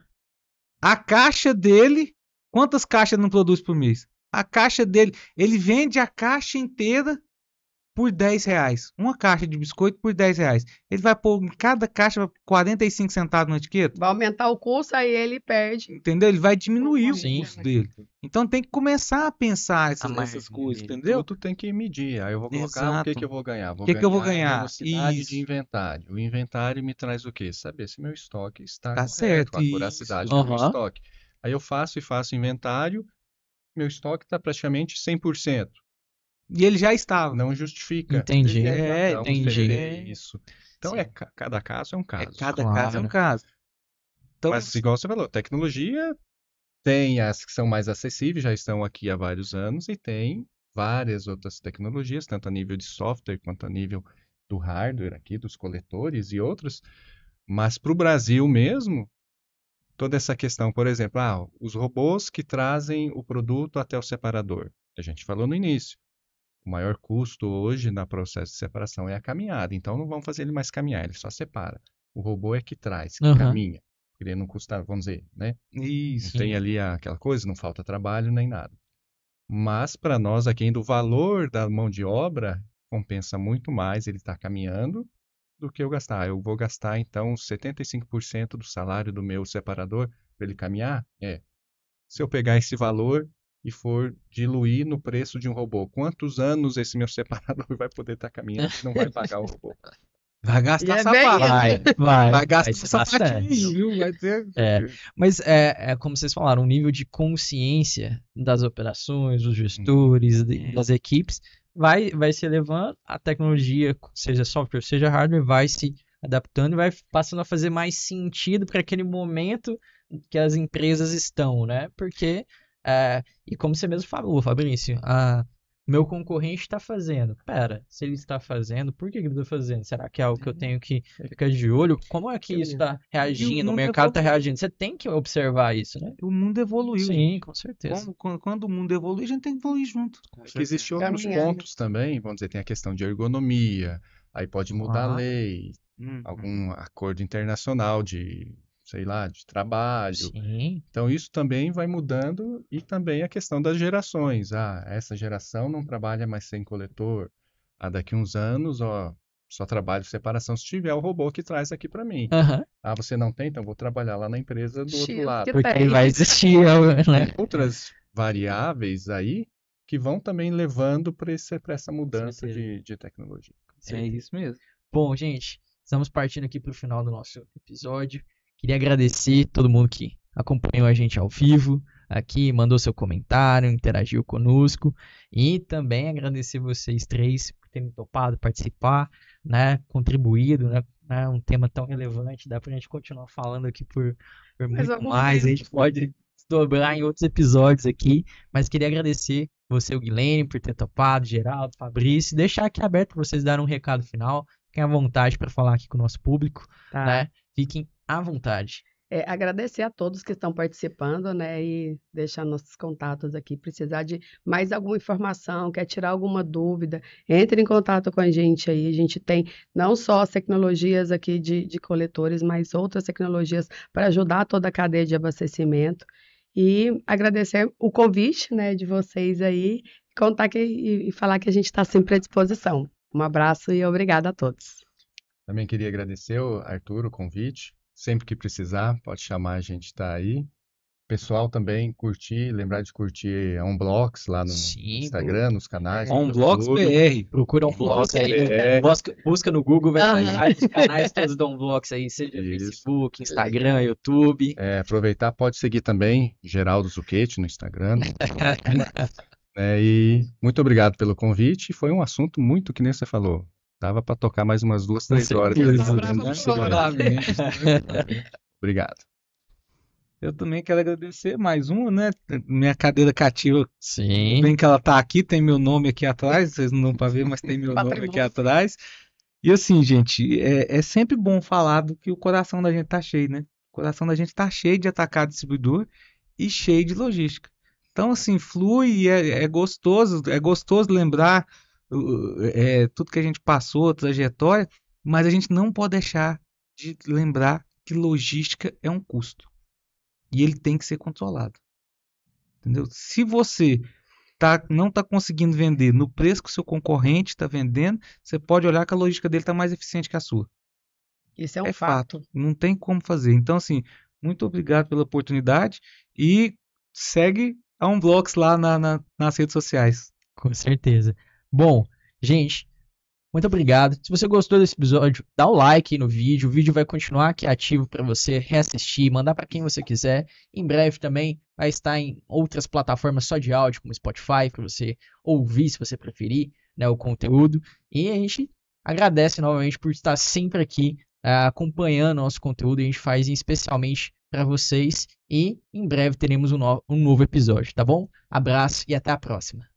Speaker 2: A caixa dele, quantas caixas não produz por mês? A caixa dele, ele vende a caixa inteira por dez reais. Uma caixa de biscoito por dez reais. Ele vai pôr em cada caixa quarenta e cinco centavos na etiqueta.
Speaker 6: vai aumentar o custo, aí ele perde.
Speaker 2: Entendeu? Ele vai diminuir o
Speaker 8: Sim.
Speaker 2: custo dele. Então tem que começar a pensar essas,
Speaker 8: A mais-
Speaker 2: essas coisas,
Speaker 5: E
Speaker 2: entendeu?
Speaker 5: Tudo tem que medir. Aí eu vou colocar o que,
Speaker 2: Exato.
Speaker 5: que eu vou ganhar. Vou
Speaker 2: Que que eu vou
Speaker 5: ganhar
Speaker 2: ganhar?
Speaker 5: velocidade
Speaker 2: Isso.
Speaker 5: de inventário. O inventário me traz o quê? Saber se meu estoque está
Speaker 2: Tá
Speaker 5: correto,
Speaker 2: certo,
Speaker 5: a
Speaker 2: isso.
Speaker 5: curacidade do meu
Speaker 8: Aham.
Speaker 5: estoque. Aí eu faço e faço inventário, meu estoque está praticamente cem por cento.
Speaker 2: E ele já estava.
Speaker 5: Não justifica.
Speaker 8: Entendi.
Speaker 2: É,
Speaker 5: Então,
Speaker 8: entendi.
Speaker 5: é isso. Então,
Speaker 8: Sim.
Speaker 5: é, ca- cada caso é um
Speaker 2: É,
Speaker 5: caso.
Speaker 2: cada
Speaker 8: Claro.
Speaker 2: caso é um caso. Então,
Speaker 5: Mas, igual você falou, tecnologia tem as que são mais acessíveis, já estão aqui há vários anos, e tem várias outras tecnologias, tanto a nível de software quanto a nível do hardware aqui, dos coletores e outros. Mas para o Brasil mesmo, toda essa questão, por exemplo, ah, os robôs que trazem o produto até o separador. A gente falou no início. O maior custo hoje no processo de separação é a caminhada. Então não vamos fazer ele mais caminhar, ele só separa. O robô é que traz, que
Speaker 8: Aham.
Speaker 5: caminha. Ele não custa, vamos dizer, né?
Speaker 2: isso.
Speaker 5: Não tem ali a- aquela coisa, não falta trabalho nem nada. Mas para nós aqui ainda o valor da mão de obra compensa muito mais ele estar caminhando do que eu gastar. Eu vou gastar então setenta e cinco por cento do salário do meu separador para ele caminhar? É. Se eu pegar esse valor e for diluir no preço de um robô, quantos anos esse meu separador vai poder estar caminhando e não vai pagar o robô?
Speaker 2: Vai gastar
Speaker 6: E é
Speaker 2: sapato.
Speaker 6: bem-
Speaker 8: Vai, vai.
Speaker 2: Vai gastar
Speaker 8: ser bastante.
Speaker 2: sapatinho, viu? Vai ter.
Speaker 8: É, mas é, é como vocês falaram, o nível de consciência das operações, dos gestores, de- das equipes, vai, vai se elevando, a tecnologia, seja software, seja hardware, vai se adaptando e vai passando a fazer mais sentido para aquele momento que as empresas estão, né? Porque, é, e como você mesmo falou, Fabrício, a meu concorrente está fazendo. Pera, se ele está fazendo, por que ele está fazendo? Será que é algo que eu tenho que ficar de olho? Como é que isso está reagindo? O mercado está reagindo? Você tem que observar isso, né?
Speaker 2: O mundo evoluiu.
Speaker 8: Sim, com certeza.
Speaker 2: Quando, quando, quando o mundo evolui, a gente tem que evoluir junto.
Speaker 5: É que existem outros pontos também, vamos dizer, tem a questão de ergonomia, aí pode mudar
Speaker 8: Ah.
Speaker 5: a lei,
Speaker 2: Hum.
Speaker 5: algum acordo internacional de, sei lá, de trabalho.
Speaker 8: Sim.
Speaker 5: Então isso também vai mudando e também a questão das gerações. Ah, essa geração não trabalha mais sem coletor. Ah, daqui uns anos, ó, só trabalho separação se tiver o robô que traz aqui para mim.
Speaker 8: Aham.
Speaker 5: Ah, você não tem? Então vou trabalhar lá na empresa do outro
Speaker 6: X,
Speaker 5: lado.
Speaker 6: que
Speaker 8: Porque
Speaker 6: tem.
Speaker 8: vai existir, né?
Speaker 5: Tem outras variáveis aí que vão também levando para essa mudança
Speaker 8: certeza.
Speaker 5: de, de tecnologia.
Speaker 2: É isso mesmo.
Speaker 8: Bom, gente, estamos partindo aqui para o final do nosso episódio. Queria agradecer todo mundo que acompanhou a gente ao vivo aqui, mandou seu comentário, interagiu conosco e também agradecer vocês três por terem topado participar, né, contribuído, né, né, um tema tão relevante, dá pra gente continuar falando aqui por, por
Speaker 6: Mais
Speaker 8: muito
Speaker 6: algum
Speaker 8: mais, a gente pode dobrar em outros episódios aqui, mas queria agradecer você, o Guilherme, por ter topado, Geraldo, Fabrício, deixar aqui aberto para vocês darem um recado final, fiquem à vontade para falar aqui com o nosso público,
Speaker 6: Tá.
Speaker 8: né, fiquem à vontade.
Speaker 6: É, agradecer a todos que estão participando, né, e deixar nossos contatos aqui. Precisar de mais alguma informação, quer tirar alguma dúvida, entre em contato com a gente aí. A gente tem não só as tecnologias aqui de, de coletores, mas outras tecnologias para ajudar toda a cadeia de abastecimento. E agradecer o convite, né, de vocês aí, contar que, e, e falar que a gente está sempre à disposição. Um abraço e obrigada a todos.
Speaker 5: Também queria agradecer, o Arthur, o convite. Sempre que precisar, pode chamar, a gente está aí. Pessoal também curtir, lembrar de curtir a Onblocks lá no
Speaker 8: Sim,
Speaker 5: Instagram, nos canais. no
Speaker 2: Onblocks
Speaker 5: YouTube.
Speaker 2: B R.
Speaker 8: Procura um Vlogs aí,
Speaker 5: É.
Speaker 8: busca, busca no Google, vai
Speaker 6: Aham.
Speaker 8: sair os canais todos do Vlogs aí, seja
Speaker 5: Isso.
Speaker 8: Facebook, Instagram, YouTube.
Speaker 5: É, aproveitar, pode seguir também Geraldo Zucchetti no Instagram. né? E muito obrigado pelo convite. Foi um assunto muito que nem você falou. Dava para tocar mais umas duas, três horas.
Speaker 8: certeza.
Speaker 5: Obrigado.
Speaker 2: Eu também quero agradecer mais uma, né? Minha cadeira cativa,
Speaker 8: Sim.
Speaker 2: bem que ela tá aqui, tem meu nome aqui atrás, vocês não dão para ver, mas tem meu nome aqui
Speaker 6: Patrimônio.
Speaker 2: atrás. E assim, gente, é, é sempre bom falar do que o coração da gente tá cheio, né? O coração da gente tá cheio de atacado distribuidor e cheio de logística. Então, assim, flui e é, é gostoso, é gostoso lembrar uh, é, tudo que a gente passou, trajetória, mas a gente não pode deixar de lembrar que logística é um custo. E ele tem que ser controlado. Entendeu? Se você tá, não está conseguindo vender no preço que o seu concorrente está vendendo, você pode olhar que a logística dele está mais eficiente que a sua.
Speaker 6: Isso é um
Speaker 2: É
Speaker 6: fato.
Speaker 2: fato. Não tem como fazer. Então, assim, muito obrigado pela oportunidade e segue a Unblocks lá na, na- nas redes sociais.
Speaker 8: Com certeza. Bom, gente, muito obrigado. Se você gostou desse episódio, dá o like aí no vídeo. O vídeo vai continuar aqui ativo para você reassistir, mandar para quem você quiser. Em breve também vai estar em outras plataformas só de áudio, como Spotify, para você ouvir, se você preferir, né, o conteúdo. E a gente agradece novamente por estar sempre aqui ah, acompanhando nosso conteúdo. A gente faz especialmente para vocês. E em breve teremos um, no- um novo episódio, tá bom? Abraço e até a próxima.